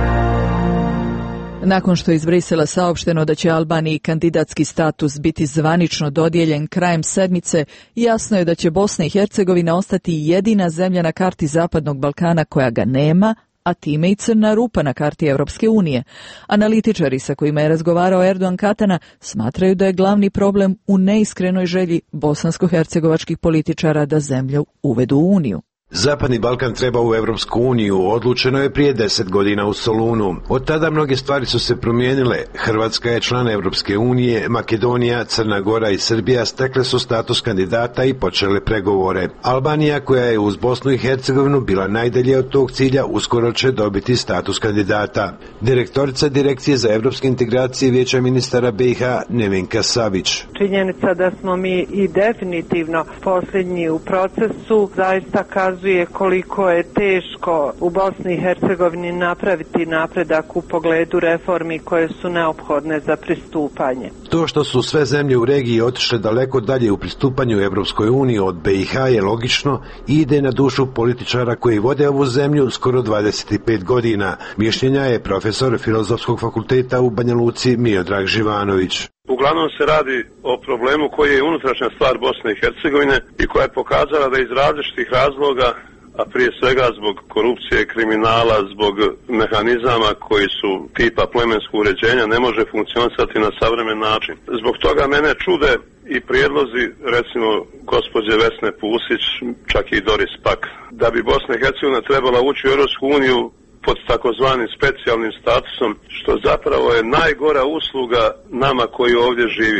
Nakon što je iz Brisela saopšteno da će Albaniji kandidatski status biti zvanično dodijeljen krajem sedmice, jasno je da će Bosna i Hercegovina ostati jedina zemlja na karti Zapadnog Balkana koja ga nema, a time i crna rupa na karti Europske unije. Analitičari sa kojima je razgovarao Erdogan Katana smatraju da je glavni problem u neiskrenoj želji bosansko-hercegovačkih političara da zemlju uvedu u Uniju. Zapadni Balkan treba u Evropsku uniju, odlučeno je prije deset godina u Solunu. Od tada mnoge stvari su se promijenile. Hrvatska je član Evropske unije, Makedonija, Crna Gora i Srbija stekle su status kandidata i počele pregovore. Albanija, koja je uz Bosnu i Hercegovinu bila najdalje od tog cilja, uskoro će dobiti status kandidata. Direktorica Direkcije za evropske integracije Vijeća ministara B i H Nevenka Savić. Činjenica da smo mi i definitivno posljednji u procesu zaista kazuje koliko je teško u Bosni i Hercegovini napraviti napredak u pogledu reformi koje su neophodne za pristupanje. To što su sve zemlje u regiji otišle daleko dalje u pristupanju Evropskoj uniji od B i H je logično i ide na dušu političara koji vode ovu zemlju skoro dvadeset pet godina. Mišljenja je profesor Filozofskog fakulteta u Banja Luci Miodrag Živanović. Uglavnom se radi o problemu koji je unutrašnja stvar Bosne i Hercegovine i koja je pokazala da iz različitih razloga, a prije svega zbog korupcije, kriminala, zbog mehanizama koji su tipa plemenskog uređenja, ne može funkcionisati na savremen način. Zbog toga mene čude i prijedlozi, recimo, gospođe Vesne Pusić, čak i Doris Pak, da bi Bosna i Hercegovina trebala ući u Europsku uniju pod takozvanim specijalnim statusom, što zapravo je najgora usluga nama koji ovdje živimo.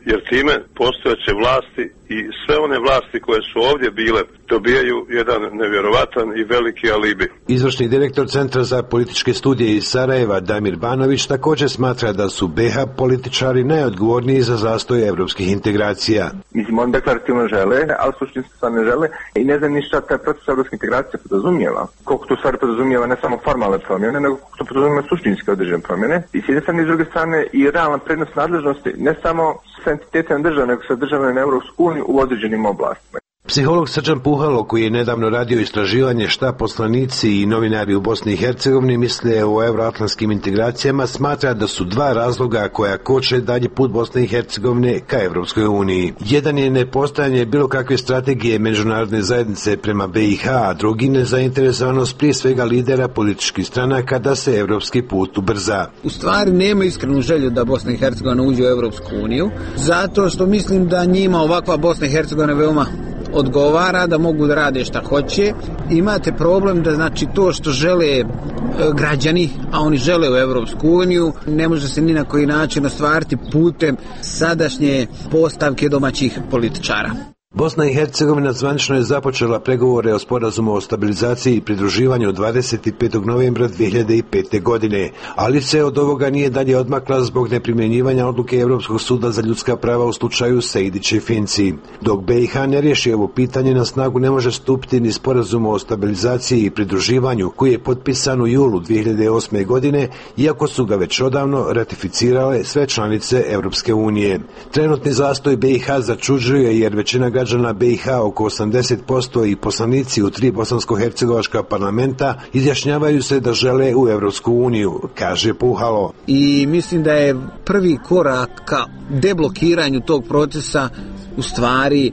jer time postojeće vlasti i sve one vlasti koje su ovdje bile dobijaju jedan nevjerovatan i veliki alibi. Izvršni direktor Centra za političke studije iz Sarajeva Damir Banović također smatra da su be ha političari najodgovorniji za zastoj evropskih integracija. Mislim, oni deklarativno žele, ali suštinski stvarno ne žele i ne znam ni šta taj proces evropske integracije podrazumijeva. Koliko to stvari podrazumijeva ne samo formalne promjene, nego koliko to podrazumijeva suštinske određene promjene. I s jedne strane i s druge strane i realna prednost nadležnosti ne samo sa entitetima države, nego sa državama na Europsku uniju u određenim oblastima. Psiholog Srđan Puhalo, koji je nedavno radio istraživanje šta poslanici i novinari u Bosni i Hercegovini misle o euroatlantskim integracijama, smatra da su dva razloga koja koče dalje put Bosne i Hercegovine ka Evropskoj uniji. Jedan je nepostojanje bilo kakve strategije međunarodne zajednice prema be i ha, a drugi nezainteresovanost prije svega lidera političkih stranaka da se evropski put ubrza. U stvari nema iskrenu želju da Bosna i Hercegovina uđe u Evropsku uniju, zato što mislim da njima ovakva Bosna i Hercegovina veoma odgovara, da mogu da rade šta hoće. Imate problem da znači to što žele e, građani, a oni žele u Evropsku uniju, ne može se ni na koji način ostvariti putem sadašnje postavke domaćih političara. Bosna i Hercegovina zvanično je započela pregovore o sporazumu o stabilizaciji i pridruživanju dvadeset petog novembra dvije hiljade pete. godine, ali se od ovoga nije dalje odmakla zbog neprimjenjivanja odluke Europskog suda za ljudska prava u slučaju Sejdić i Finci. Dok be i ha ne riješi ovo pitanje, na snagu ne može stupiti ni sporazum o stabilizaciji i pridruživanju koji je potpisan u julu dvije hiljade osme. godine, iako su ga već odavno ratificirale sve članice Europske unije. Trenutni zastoj be i ha začuđuje jer većina građana be i ha, oko osamdeset posto i poslanici u tri bosansko-hercegovačka parlamenta izjašnjavaju se da žele u Evropsku uniju, kaže Puhalo. I mislim da je prvi korak ka deblokiranju tog procesa u stvari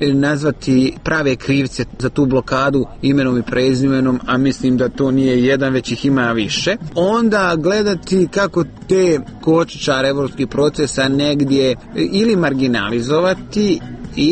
nazvati prave krivce za tu blokadu imenom i prezimenom, a mislim da to nije jedan, već ih ima više. Onda gledati kako te kočničare evropskih procesa negdje ili marginalizovati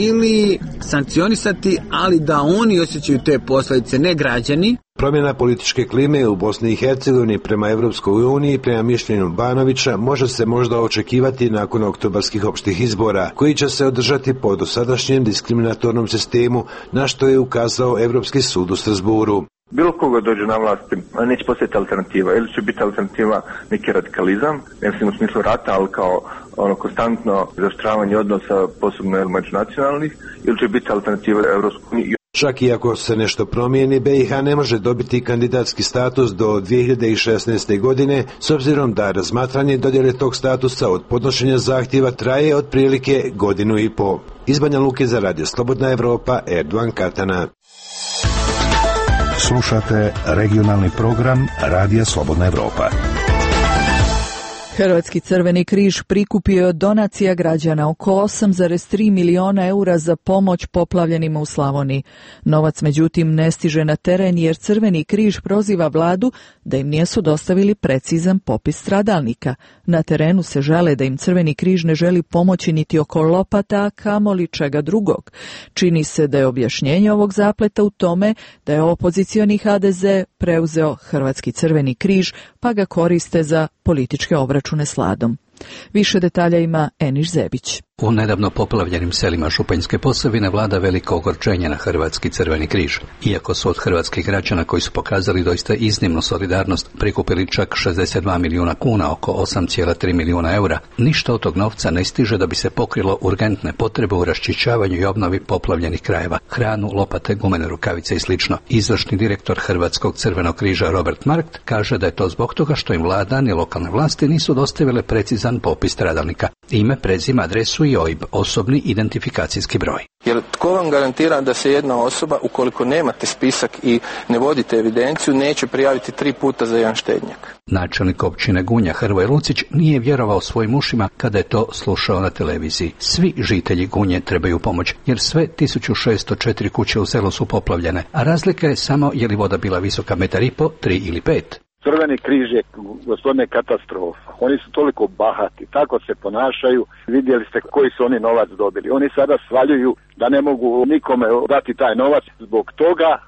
ili sankcionisati, ali da oni osjećaju te posljedice, ne građani. Promjena političke klime u Bosni i Hercegovini prema Evropskoj uniji, prema mišljenju Banovića, može se možda očekivati nakon oktobarskih opštih izbora, koji će se održati po dosadašnjem diskriminatornom sistemu, na što je ukazao Evropski sud u Strasburu. Bilo koga dođe na vlast, neće postojati alternativa, ili će biti alternativa neki radikalizam, ne mislim u smislu rata, ali kao ono konstantno zaštravanje odnosa, posebno međunacionalnih, ili će biti alternativa Evropskoj uniji. Čak i ako se nešto promijeni, be i ha ne može dobiti kandidatski status do dvije hiljade šesnaeste. godine, s obzirom da razmatranje dodjele tog statusa od podnošenja zahtjeva traje otprilike godinu i po. Iz Banja Luke za Radio Slobodna Evropa, Erdovan Katana. Slušate regionalni program Radija Slobodna Evropa. Hrvatski Crveni križ prikupio je od donacija građana oko osam zarez tri miliona eura za pomoć poplavljenima u Slavoniji. Novac međutim ne stiže na teren jer Crveni križ proziva vladu da im nisu dostavili precizan popis stradalnika. Na terenu se žale da im Crveni križ ne želi pomoći niti oko lopata, a kamoli čega drugog. Čini se da je objašnjenje ovog zapleta u tome da je opozicioni ha de ze preuzeo Hrvatski Crveni križ pa ga koriste za političke obračune s vladom. Više detalja ima Eniš Zebić. U nedavno poplavljenim selima Županjske Posavine vlada veliko ogorčenje na Hrvatski Crveni križ. Iako su od hrvatskih građana koji su pokazali doista iznimnu solidarnost prikupili čak šezdeset dva milijuna kuna, oko osam zarez tri milijuna eura, ništa od tog novca ne stiže da bi se pokrilo urgentne potrebe u raščišćavanju i obnovi poplavljenih krajeva, hranu, lopate, gumene rukavice i slično. Izvršni direktor Hrvatskog Crvenog križa Robert Markt kaže da je to zbog toga što im vlada ni lokalne vlasti nisu dostavile precizan popis stradalnika, ime, prezime, adresu i o i be, osobni identifikacijski broj. Jer tko vam garantira da se jedna osoba, ukoliko nemate spisak i ne vodite evidenciju, neće prijaviti tri puta za jedan štednjak? Načelnik općine Gunja Hrvoje Lucić nije vjerovao svojim ušima kada je to slušao na televiziji. Svi žitelji Gunje trebaju pomoć, jer sve tisuću šesto četiri kuće u selu su poplavljene, a razlika je samo je li voda bila visoka metar i po, tri ili pet. Crveni križ je, gospodine, katastrofa. Oni su toliko bahati, tako se ponašaju. Vidjeli ste koji su oni novac dobili. Oni sada svaljuju da ne mogu nikome dati taj novac zbog toga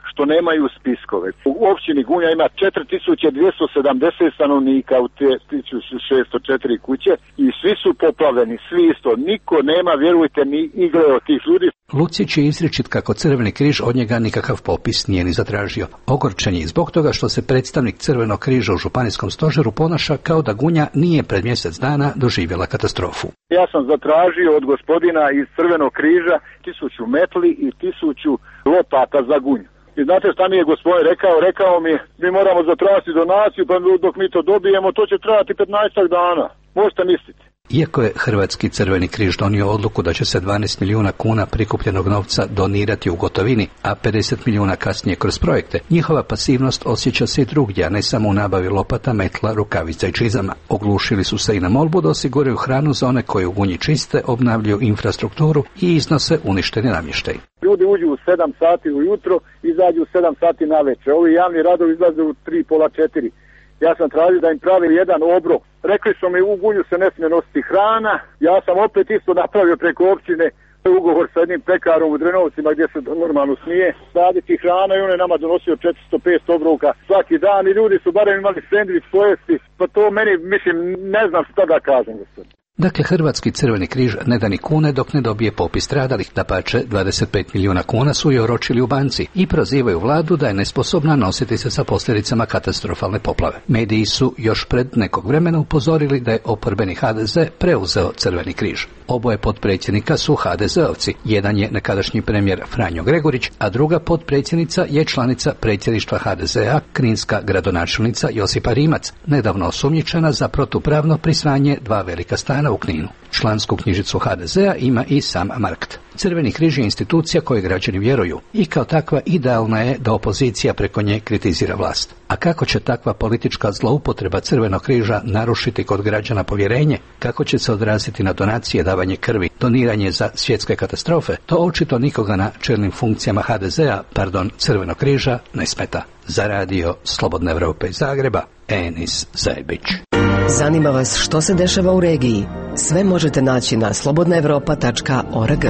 što nemaju spiskove. U općini Gunja ima četiri tisuće dvjesto sedamdeset stanovnika u te tisuću šesto četiri kuće i svi su poplavljeni, svi isto. Niko nema, vjerujte, ni igle od tih ljudi. Lucić je izričit kako Crveni križ od njega nikakav popis nije ni zatražio. Ogorčen je zbog toga što se predstavnik Crvenog križa u županijskom stožeru ponaša kao da Gunja nije pred mjesec dana doživjela katastrofu. Ja sam zatražio od gospodina iz Crvenog križa tisuću metli i tisuću lopata za Gunju. I znate šta mi je gospodin rekao? Rekao mi, mi moramo zatražiti donaciju, pa dok mi to dobijemo, to će trajati petnaestak dana. Možete misliti. Iako je Hrvatski Crveni križ donio odluku da će se dvanaest milijuna kuna prikupljenog novca donirati u gotovini, a pedeset milijuna kasnije kroz projekte, njihova pasivnost osjeća se i drugdje, a ne samo u nabavi lopata, metla, rukavica i čizama. Oglušili su se i na molbu da osiguraju hranu za one koji u Gunji čiste, obnavljaju infrastrukturu i iznose uništeni namještaj. Ljudi uđu u sedam sati ujutro, izađu u sedam sati navečer. Ovi javni radovi izlaze u tri, pola četiri. Ja sam tražio da im pravi jedan obrok. Rekli su mi u Gunju se ne smije nositi hrana. Ja sam opet isto napravio preko općine ugovor sa jednim pekarom u Drenovcima gdje se normalno smije saditi hrana i on je nama donosio četiristo petsto obroka svaki dan i ljudi su barem imali sendvič pojesti. Pa to meni, mislim, ne znam šta da kažem, gospodine. Dakle, Hrvatski Crveni križ ne da ni kune dok ne dobije popis stradalih. Dapače, dvadeset pet milijuna kuna su je oročili u banci i prozivaju vladu da je nesposobna nositi se sa posljedicama katastrofalne poplave. Mediji su još pred nekog vremena upozorili da je oporbeni ha de ze preuzeo Crveni križ. Oboje potpredsjednika su ha de zeovci. Jedan je nekadašnji premijer Franjo Gregurić, a druga potpredsjednica je članica predsjedništva ha de zea, kninska gradonačelnica Josipa Rimac, nedavno osumnjičena za protupravno prisvajanje dva velika stana u Kninu. Člansku knjižicu ha de zea ima i sam Markt. Crveni križ je institucija kojoj građani vjeruju i kao takva idealna je da opozicija preko nje kritizira vlast. A kako će takva politička zloupotreba Crvenog križa narušiti kod građana povjerenje? Kako će se odraziti na donacije, davanje krvi, doniranje za svjetske katastrofe? To očito nikoga na čelnim funkcijama ha de zea, pardon, Crvenog križa, ne smeta. Za radio Slobodne Evrope iz Zagreba, Enis Zajbić. Zanima vas što se dešava u regiji? Sve možete naći na slobodna evropa tačka org.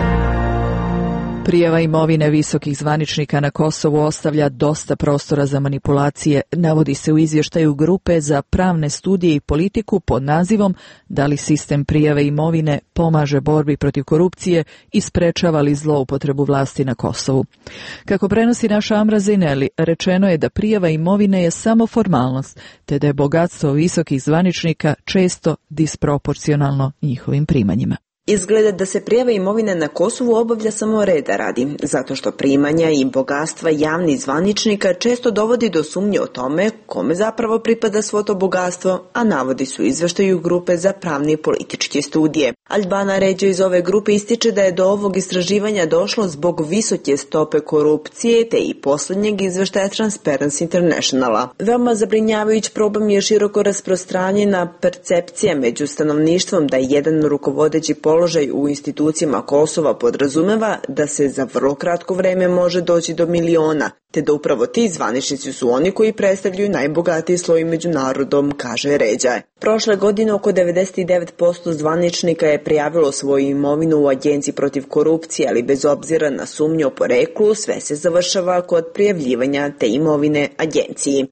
Prijava imovine visokih zvaničnika na Kosovu ostavlja dosta prostora za manipulacije, navodi se u izvještaju Grupe za pravne studije i politiku pod nazivom Da li sistem prijave imovine pomaže borbi protiv korupcije i sprečava li zloupotrebu vlasti na Kosovu. Kako prenosi naša Amra Zineli, rečeno je da prijava imovine je samo formalnost, te da je bogatstvo visokih zvaničnika često disproporcionalno njihovim primanjima. Izgleda da se prijava imovine na Kosovu obavlja samo reda radi, zato što primanja i bogatstva javnih zvaničnika često dovodi do sumnje o tome kome zapravo pripada svo to bogatstvo, a navodi su izveštaju Grupe za pravne i političke studije. Albana Ređo iz ove grupe ističe da je do ovog istraživanja došlo zbog visoke stope korupcije te i posljednjeg izveštaja Transparency Internationala. Veoma zabrinjavajući problem je široko rasprostranjena percepcija među stanovništvom da jedan rukovodeći položaj u institucijama Kosova podrazumeva da se za vrlo kratko vreme može doći do miliona, te da upravo ti zvaničnici su oni koji predstavljaju najbogatiji sloj među narodom, kaže Ređa. Prošle godine oko devedeset devet posto zvaničnika je prijavilo svoju imovinu u Agenciji protiv korupcije, ali bez obzira na sumnju o poreklu, sve se završava kod prijavljivanja te imovine agenciji.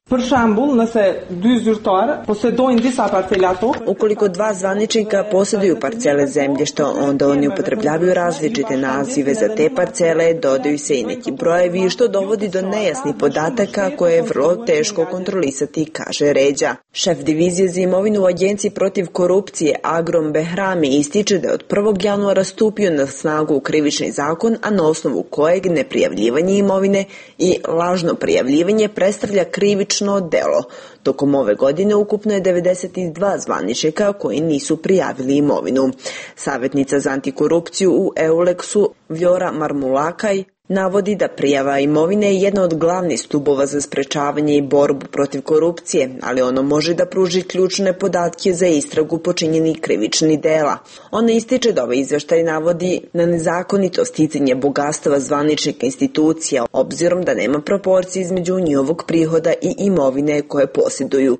Ukoliko dva zvaničnika posjeduju parcele zemljišta, onda oni upotrebljavaju različite nazive za te parcele, dodaju se i neki brojevi, što dovodi do nejasnih podataka koje je vrlo teško kontrolisati, kaže Ređa. Šef divizije za imovinu u Agenciji protiv korupcije Agrom Behrami ističe da je od prvog januara stupio na snagu krivični zakon, a na osnovu kojeg neprijavljivanje imovine i lažno prijavljivanje predstavlja krivično delo. Tokom ove godine ukupno je devedeset dva zvaničnika koji nisu prijavili imovinu. Savjetnica za antikorupciju u Euleksu Vjora Marmulakaj navodi da prijava imovine je jedna od glavnih stubova za sprečavanje i borbu protiv korupcije, ali ono može da pruži ključne podatke za istragu počinjenih krivičnih dela. Ona ističe da ovaj izveštaj navodi na nezakonito sticanje bogatstva zvaničnika institucija, obzirom da nema proporcije između njihovog prihoda i imovine koje posjeduju.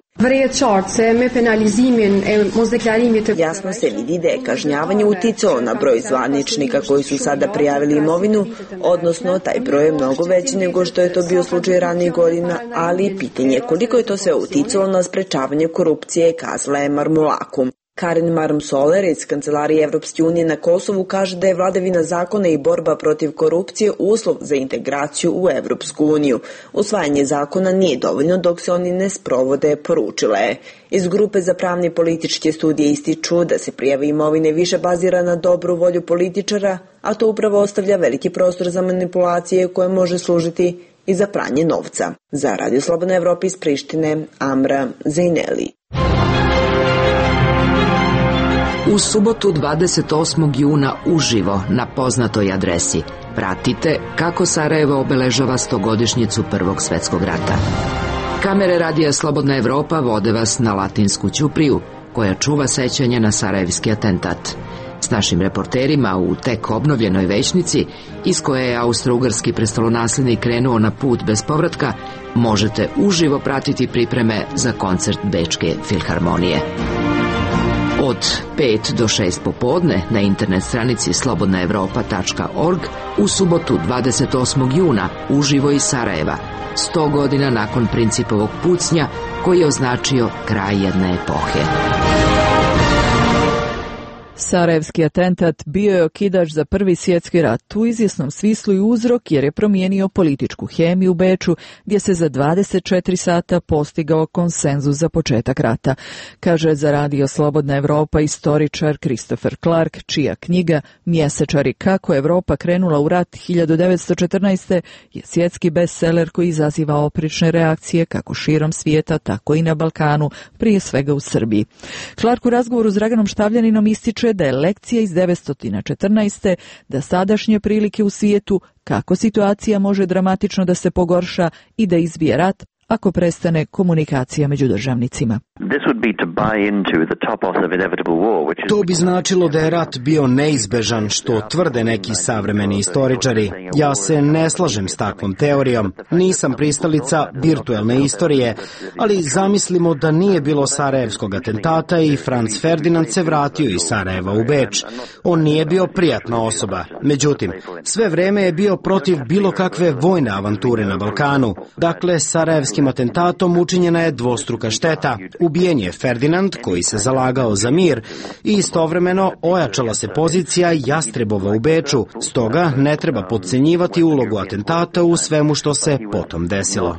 Jasno se vidi da je kažnjavanje uticalo na broj zvaničnika koji su sada prijavili imovinu, odnosno odnosno taj broj je mnogo veći nego što je to bio slučaj ranijih godina, ali pitanje koliko je to sve uticalo na sprečavanje korupcije, kazala je Marmulakum. Karin Marmsoler iz Kancelarije Evropske unije na Kosovu kaže da je vladavina zakona i borba protiv korupcije uslov za integraciju u Evropsku uniju. Usvajanje zakona nije dovoljno dok se oni ne sprovode, poručila je. Iz grupe za pravne i političke studije ističu da se prijava imovine više bazira na dobru volju političara, a to upravo ostavlja veliki prostor za manipulacije koje može služiti i za pranje novca. Za Radio Slobodna Evropa iz Prištine, Amra Zejneli. U subotu dvadeset osmog juna uživo na poznatoj adresi pratite kako Sarajevo obeležava stogodišnjicu Prvog svetskog rata. Kamere Radija Slobodna Evropa vode vas na Latinsku ćupriju, koja čuva sećanje na sarajevski atentat. S našim reporterima u tek obnovljenoj većnici, iz koje je austro-ugarski prestolonaslednik krenuo na put bez povratka, možete uživo pratiti pripreme za koncert Bečke filharmonije. Od pet do šest popodne na internet stranici slobodna evropa tačka org u subotu dvadeset osmog juna uživo iz Sarajeva, sto godina nakon Principovog pucnja koji je označio kraj jedne epohe. Sarajevski atentat bio je okidač za Prvi svjetski rat u izvjesnom smislu i uzrok jer je promijenio političku hemiju u Beču gdje se za dvadeset četiri sata postigao konsenzus za početak rata, kaže za Radio Slobodna Evropa istoričar Christopher Clark, čija knjiga Mjesečari kako Evropa krenula u rat hiljadu devetsto četrnaeste. je svjetski bestseller koji izaziva oprečne reakcije kako širom svijeta, tako i na Balkanu, prije svega u Srbiji. Clark u razgovoru s Draganom Štavljaninom ističe da je lekcija iz devetsto četrnaeste. da sadašnje prilike u svijetu, kako situacija može dramatično da se pogorša i da izbije rat, ako prestane komunikacija među državnicima. To bi značilo da je rat bio neizbežan, što tvrde neki savremeni istoričari. Ja se ne slažem s takvom teorijom. Nisam pristalica virtuelne istorije, ali zamislimo da nije bilo sarajevskog atentata i Franz Ferdinand se vratio iz Sarajeva u Beč. On nije bio prijatna osoba. Međutim, sve vreme je bio protiv bilo kakve vojne avanture na Balkanu. Dakle, sarajevskim atentatom učinjena je dvostruka šteta. Ubijen je Ferdinand, koji se zalagao za mir, i istovremeno ojačala se pozicija Jastrebova u Beču, stoga ne treba podcenjivati ulogu atentata u svemu što se potom desilo.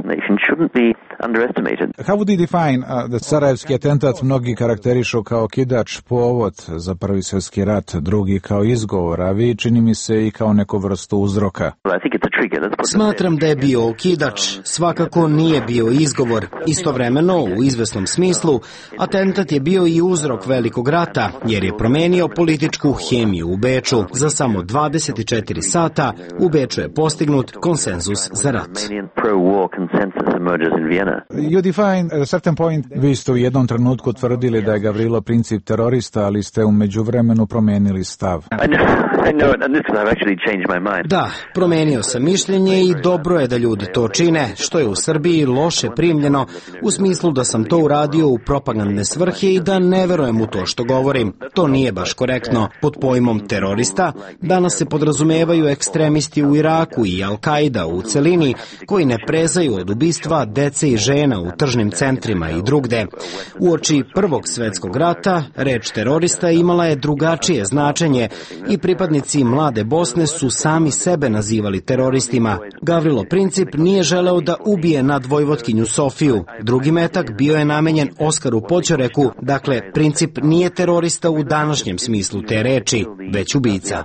How would you define uh, the sarajevski atentat? Mnogi karakterišu kao kidač, povod za Prvi svjetski rat, drugi kao izgovor, a vi čini mi se i kao neku vrstu uzroka. Smatram da je bio okidač, svakako nije bio izgovor. Istovremeno, u izvesnom smislu, atentat je bio i uzrok velikog rata, jer je promenio političku hemiju u Beču. Za samo dvadeset četiri sata u Beču je postignut konsenzus za rat. You define at a certain point, vi ste u jednom trenutku tvrdili da je Gavrilo Princip terorista, ali ste u međuvremenu promenili stav. Da, promenio sam mišljenje i dobro je da ljudi to čine, što je u Srbiji loše primljeno, u smislu da sam to uradio u propagandne svrhe i da ne verujem u to što govorim. To nije baš korektno. Pod pojmom terorista danas se podrazumevaju ekstremisti u Iraku i Al-Kaida u celini, koji ne prezaju od ubistva dece i žena u tržnim centrima i drugde. Uoči Prvog svjetskog rata, reč terorista imala je drugačije značenje i pripadnici Mlade Bosne su sami sebe nazivali teroristima. Gavrilo Princip nije želeo da ubije nadvojvotkinju Sofiju. Drugi metak bio je namenjen Oskaru Poćoreku, dakle Princip nije terorista u današnjem smislu te reči, već ubica.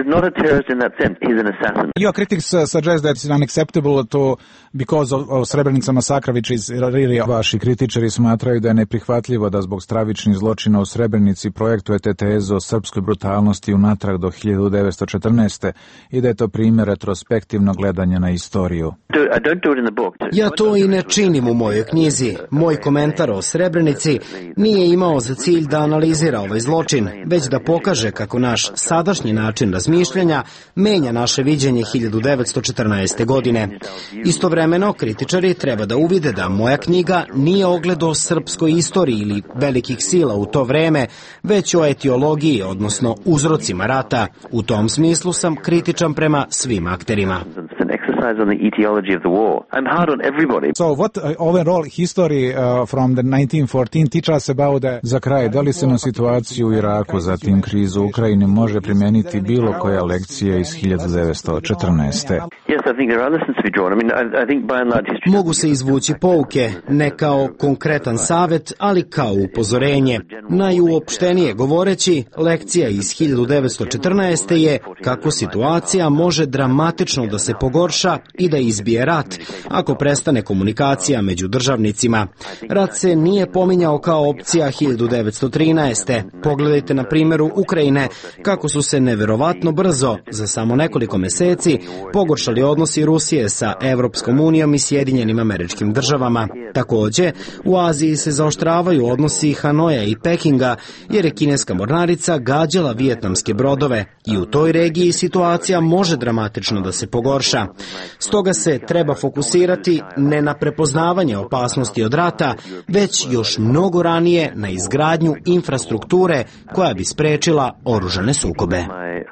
Your critics suggest that it's unacceptable to because of, of Srebrenica massacre which is really... Vaši kritičari smatraju da je neprihvatljivo da zbog stravičnih zločina u Srebrenici projektujete tezu o srpskoj brutalnosti unatrag do hiljadu devetsto četrnaeste. i da je to primjer retrospektivnog gledanja na istoriju. Ja Ja to i ne činim u mojoj knjizi. Moj komentar o Srebrenici nije imao za cilj da analizira ovaj zločin, već da pokaže kako naš sadašnji način razmišljanja menja naše viđenje hiljadu devetsto četrnaeste. godine. Istovremeno, kritičari treba da uvide da moja knjiga nije ogled o srpskoj istoriji ili velikih sila u to vreme, već o etiologiji, odnosno uzrocima rata. U tom smislu sam kritičan prema svim akterima. On the etiology of the war. I'm hard on everybody. So what uh, overall history uh, from the nineteen fourteen teach us about the... Za kraj, da li se na situaciju u Iraku, zatim krizu u Ukrajini može primeniti bilo koja lekcija iz hiljadu devetsto četrnaeste. Yes, I think there are lessons to be drawn. I mean, I, I think by and large history... Mogu se izvući pouke, ne kao konkretan savet, ali kao upozorenje. Najuopštenije govoreći, lekcija iz hiljadu devetsto četrnaeste. je kako situacija može dramatično da se pogorša i da izbije rat, ako prestane komunikacija među državnicima. Rat se nije pominjao kao opcija hiljadu devetsto trinaeste. Pogledajte na primjeru Ukrajine, kako su se neverovatno brzo, za samo nekoliko meseci, pogoršali odnosi Rusije sa Evropskom unijom i Sjedinjenim Američkim Državama. Takođe, u Aziji se zaoštravaju odnosi Hanoja i Pekinga, jer je kineska mornarica gađala vijetnamske brodove i u toj regiji situacija može dramatično da se pogorša. Stoga se treba fokusirati ne na prepoznavanje opasnosti od rata, već još mnogo ranije na izgradnju infrastrukture koja bi sprečila oružane sukobe.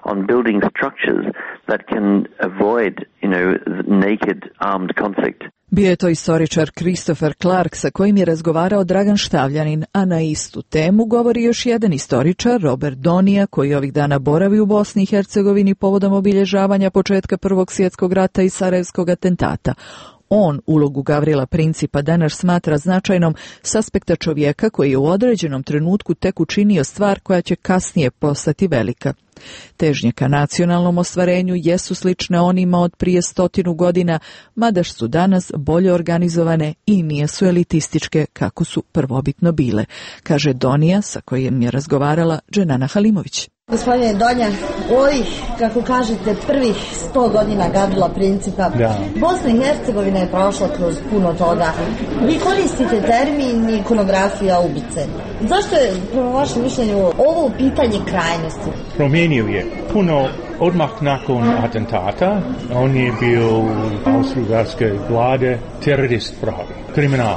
Bio je to istoričar Christopher Clark sa kojim je razgovarao Dragan Štavljanin, a na istu temu govori još jedan istoričar, Robert Donija, koji ovih dana boravi u Bosni i Hercegovini povodom obilježavanja početka Prvog svjetskog rata i Sarajevskog atentata. On ulogu Gavrila Principa danas smatra značajnom s aspekta čovjeka koji je u određenom trenutku tek učinio stvar koja će kasnije postati velika. Težnje ka nacionalnom ostvarenju jesu slične onima od prije stotinu godina, mada su danas bolje organizovane i nijesu elitističke kako su prvobitno bile, kaže Donija sa kojim je razgovarala Dženana Halimović. Gospodine Donja, u ovih, kako kažete, prvih sto godina Gavrila Principa, da. Bosna i Hercegovina je prošla kroz puno toga. Vi koristite termin ikonografija ubice. Zašto je, prema vašem mišljenju, ovo pitanje krajnosti? Promijenio je puno odmah nakon atentata. On je bio u austro-ugarske vlade terorist pravi, kriminal.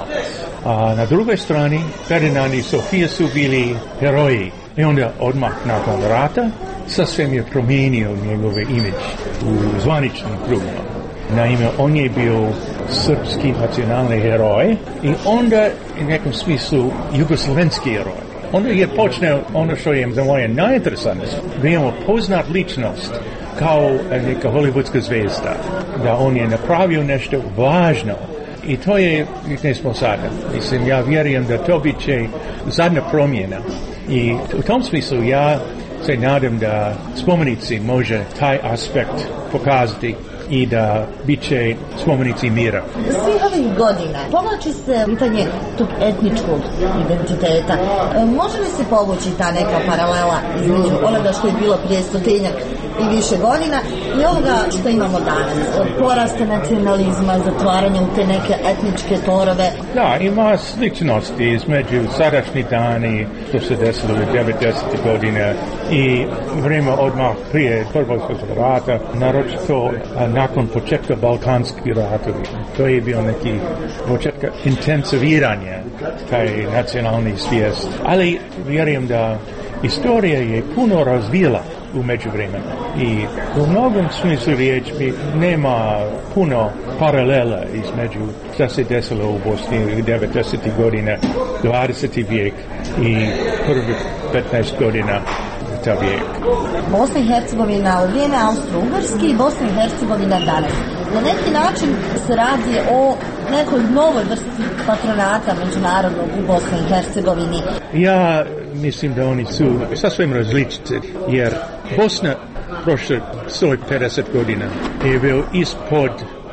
A na drugoj strani, Ferdinand i Sofija su bili heroji. I onda odmah nakon rata sasvim je promijenio njegove imidž u zvaničnim krugima. Naime, on je bio srpski nacionalni heroj i onda u nekom smislu jugoslovenski heroj. Onda je počeo ono što je za moje najinteresantnije, da imamo poznat ličnost kao neka hollywoodska zvezda, da on je napravio nešto važno. I to je, ne smo sada. Mislim, ja vjerujem da to bit će zadnja promjena. I u tom smislu ja se nadam da spomenici može taj aspekt pokazati i da bit će spomenici mira. Svih ovih godina povlači se pitanje tog etničkog identiteta. Može li se povući ta neka paralela između onoga što je bilo prije stotinjak i više godina i ovoga što imamo danas? Porasta nacionalizma, zatvaranje u te neke etničke torove. Da, ima sličnosti između sadašnjih dani što se desilo u devedesetih godina i vrijeme odmah prije Prvog svjetskog rata, naročito nakon početka Balkanskih ratovi. To je bio neki početka intenziviranja taj nacionalni svijest. Ali vjerujem da istorija je puno razvila u međuvremenu i u mnogom smislu riječi nema puno paralela između šta se desilo u Bosni devedesetih godina, dvadeseti vijek i prvih petnaest godina ta vijek. Bosna i Hercegovina u vrijeme Austro-Ugarske i Bosna i Hercegovina danas. Na neki način se radi o nekoj novoj vrsti patronata međunarodnog u Bosni i Hercegovini. Ja mislim da oni su sasvim različiti, jer Bosna prošle sto pedeset godina je bio ispod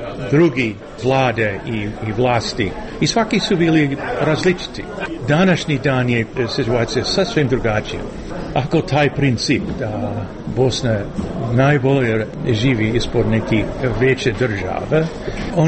drugi vlade i, i vlasti i svaki su bili različiti. Današnji dan je situacija sasvim drugačija. Ako taj princip da Bosna najbolje živi ispod nekih veće države, onda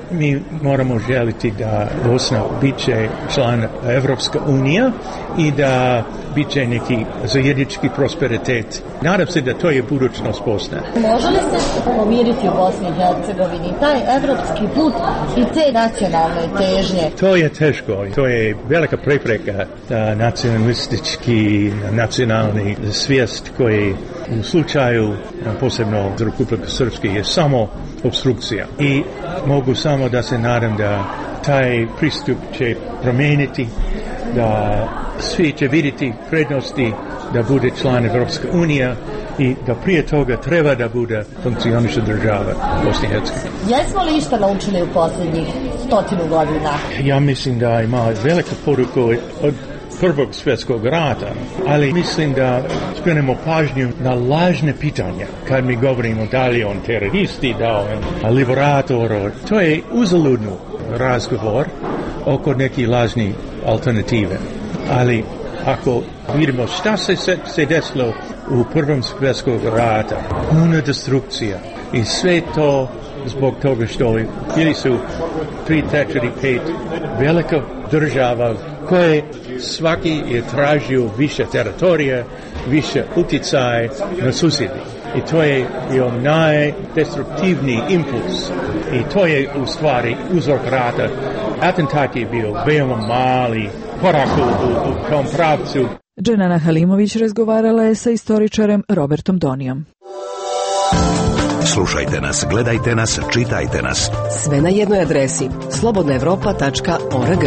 mi moramo želiti da Bosna biće član Evropska unija i da biće neki zajednički prosperitet. Nadam se da to je budućnost Bosne. Može li se pomiriti u Bosni i Hercegovini taj evropski put i te nacionalne težnje? To je teško. To je velika prepreka da nacionalistički, nacionalni svijest koji u slučaju posebno za Republiku Srpske je samo obstrukcija. I mogu samo da se nadam da taj pristup će promijeniti, da svi će vidjeti prednosti da bude član Evropska unija i da prije toga treba da bude funkcioniša država Bosne i Hercegovine. Jesmo li išta naučili u posljednjih stotinu godina? Ja mislim da ima velika poruka od Prvog svjetskog rata, ali mislim da skrenemo pažnju na lažne pitanja. Kad mi govorimo da li on teroristi, da on liberator, to je uzaludno razgovor oko neki lažni alternative. Ali ako vidimo šta se, se desilo u Prvom svjetskog rata, puna destrukcija i sve to zbog toga što bili su tri, četiri, pet velika država koje svaki je tražio više teritorija, više utjecaj na susjedi. I to je bio najdestruktivniji impuls. I to je u stvari uzrok rata. Atentat je bio veoma mali korak u, u, u tom pravcu. Dženana Halimović razgovarala je sa istoričarem Robertom Donijom. Slušajte nas, gledajte nas, čitajte nas. Sve na jednoj adresi slobodna evropa tačka org.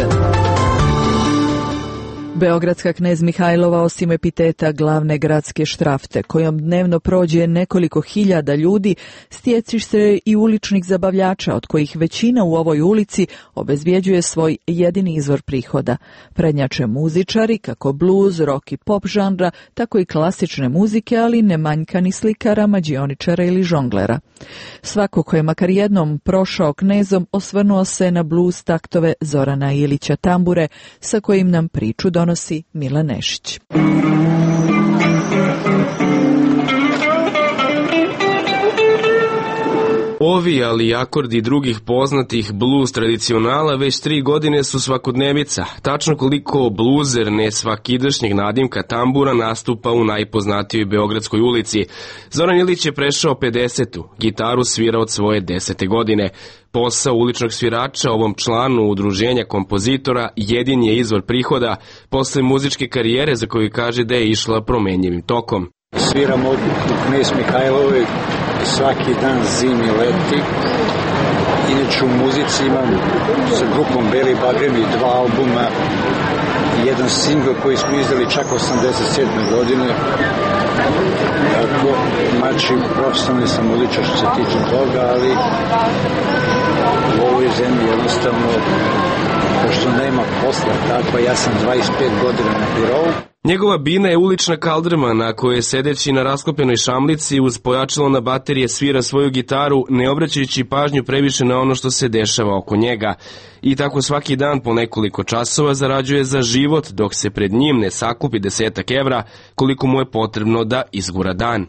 Beogradska Knez Mihajlova osim epiteta glavne gradske štrafte, kojom dnevno prođe nekoliko hiljada ljudi, stjeci se i uličnih zabavljača, od kojih većina u ovoj ulici obezbjeđuje svoj jedini izvor prihoda. Prednjače muzičari, kako bluz, rock i pop žanra, tako i klasične muzike, ali ne manjka ni slikara, mađioničara ili žonglera. Svako ko je makar jednom prošao Knezom osvrnuo se na bluz taktove Zorana Ilića Tambure, sa kojim nam priču donosi Mila Nešić. Ovi, ali i akordi drugih poznatih blues tradicionala već tri godine su svakodnevica. Tačno koliko bluzer ne svakidašnjeg nadimka tambura nastupa u najpoznatijoj beogradskoj ulici. Zoran Ilić je prešao pedesetu, gitaru svira od svoje desete godine. Posao uličnog svirača ovom članu udruženja kompozitora jedin je izvor prihoda posle muzičke karijere za koju kaže da je išla promenjivim tokom. Sviram od Knez Mihajlove svaki dan, zimi, leti. Inače u muzici imam sa grupom Beli Bagremi dva albuma i jedan singl koji smo izdali čak osamdeset sedme godine. Tako, mači profesionalni sam muzičar što se tiče toga, ali u ovoj zemlji jednostavno, pošto nema posla, tako ja sam dvadeset pet godina na birou. Njegova bina je ulična kaldrma na kojoj je sedeći na rasklopljenoj šamlici uz pojačalo na baterije svira svoju gitaru, ne obraćajući pažnju previše na ono što se dešava oko njega. I tako svaki dan po nekoliko časova zarađuje za život dok se pred njim ne sakupi desetak evra koliko mu je potrebno da izgura dan.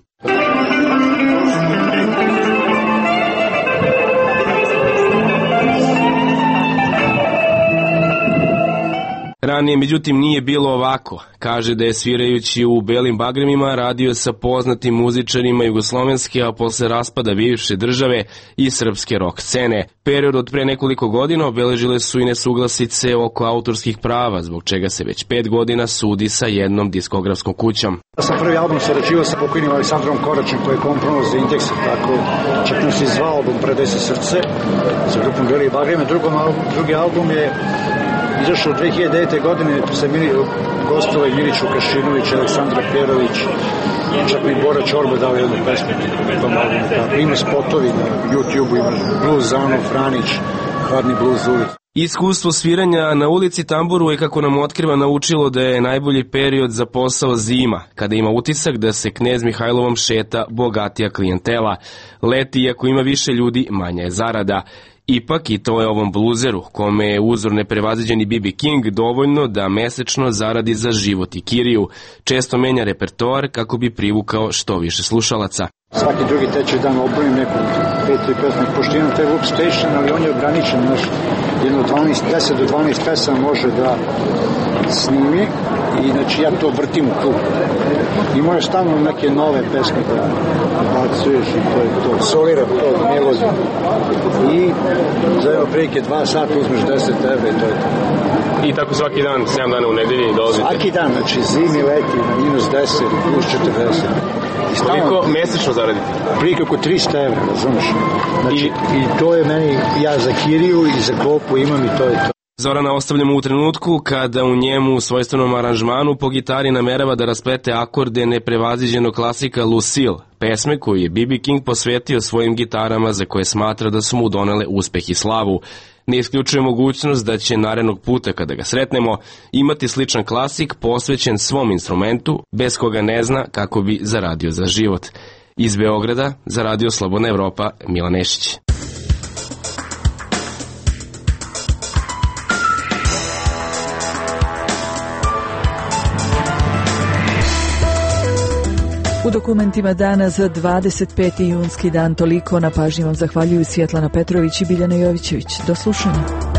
Ranije, međutim, nije bilo ovako. Kaže da je svirajući u Belim Bagremima radio sa poznatim muzičarima jugoslovenske, a posle raspada bivše države i srpske rock scene. Period od pre nekoliko godina obeležile su i nesuglasice oko autorskih prava, zbog čega se već pet godina sudi sa jednom diskografskom kućom. Ja sam prvi album sarađivao sa pokojnim Aleksandrom Koračem, koji je komponovao za Indeks, tako čak nam se izvao album Predesi srce sa grupom Beli Bagremi. Drugi album je izašao dve hiljade devete. godine, sa gostova i Milić Vukašinović, Aleksandra Perović, čak mi Bora Čorba dao jednu pesmu. Ima spotovi na YouTube-u, ima Blues Zano, Franić, Hladni blues ulic. Iskustvo sviranja na ulici tamburu je, kako nam otkriva, naučilo da je najbolji period za posao zima, kada ima utisak da se Knez Mihajlovom šeta bogatija klijentela. Leti, iako ima više ljudi, manja je zarada. Ipak i to je ovom bluzeru, kome je uzor neprevaziđeni B B King dovoljno da mesečno zaradi za život i kiriju, često menja repertoar kako bi privukao što više slušalaca. Svaki drugi treći dan obojim neku pet ili petnaest, pošto imam taj loop station, ali on je ograničen, znaš, jedno dvanaest, deset do dvanaest pesama može da snimi i znači ja to vrtim u krug. I možeš stalno neke nove pesme da bacuješ i to je to, soliram to, melodiju. I za jedno prilike dva sata uzmeš deset evra i to je to. I tako svaki dan, sedam dana u nedelji dolazite? Svaki dan, znači zimi, leti, na minus deset, plus četrdeset. Koliko mesečno zaradite? Prilike oko trista evra, razumiješ? Znači, I, i to je meni, ja za kiriju i za klopu imam i to je to. Zorana ostavljamo u trenutku kada u njemu u svojstvenom aranžmanu po gitari namerava da rasplete akorde neprevaziđenog klasika Lucille, pesme koju je B B King posvetio svojim gitarama za koje smatra da su mu donele uspeh i slavu. Ne isključuje mogućnost da će narednog puta kada ga sretnemo imati sličan klasik posvećen svom instrumentu, bez koga ne zna kako bi zaradio za život. Iz Beograda za Radio Slobodna Evropa, Milan Nešić. U dokumentima dana za dvadeset peti junski dan toliko. Na pažnji vam zahvaljuju Svjetlana Petrović i Biljana Jovićević. Do slušanja.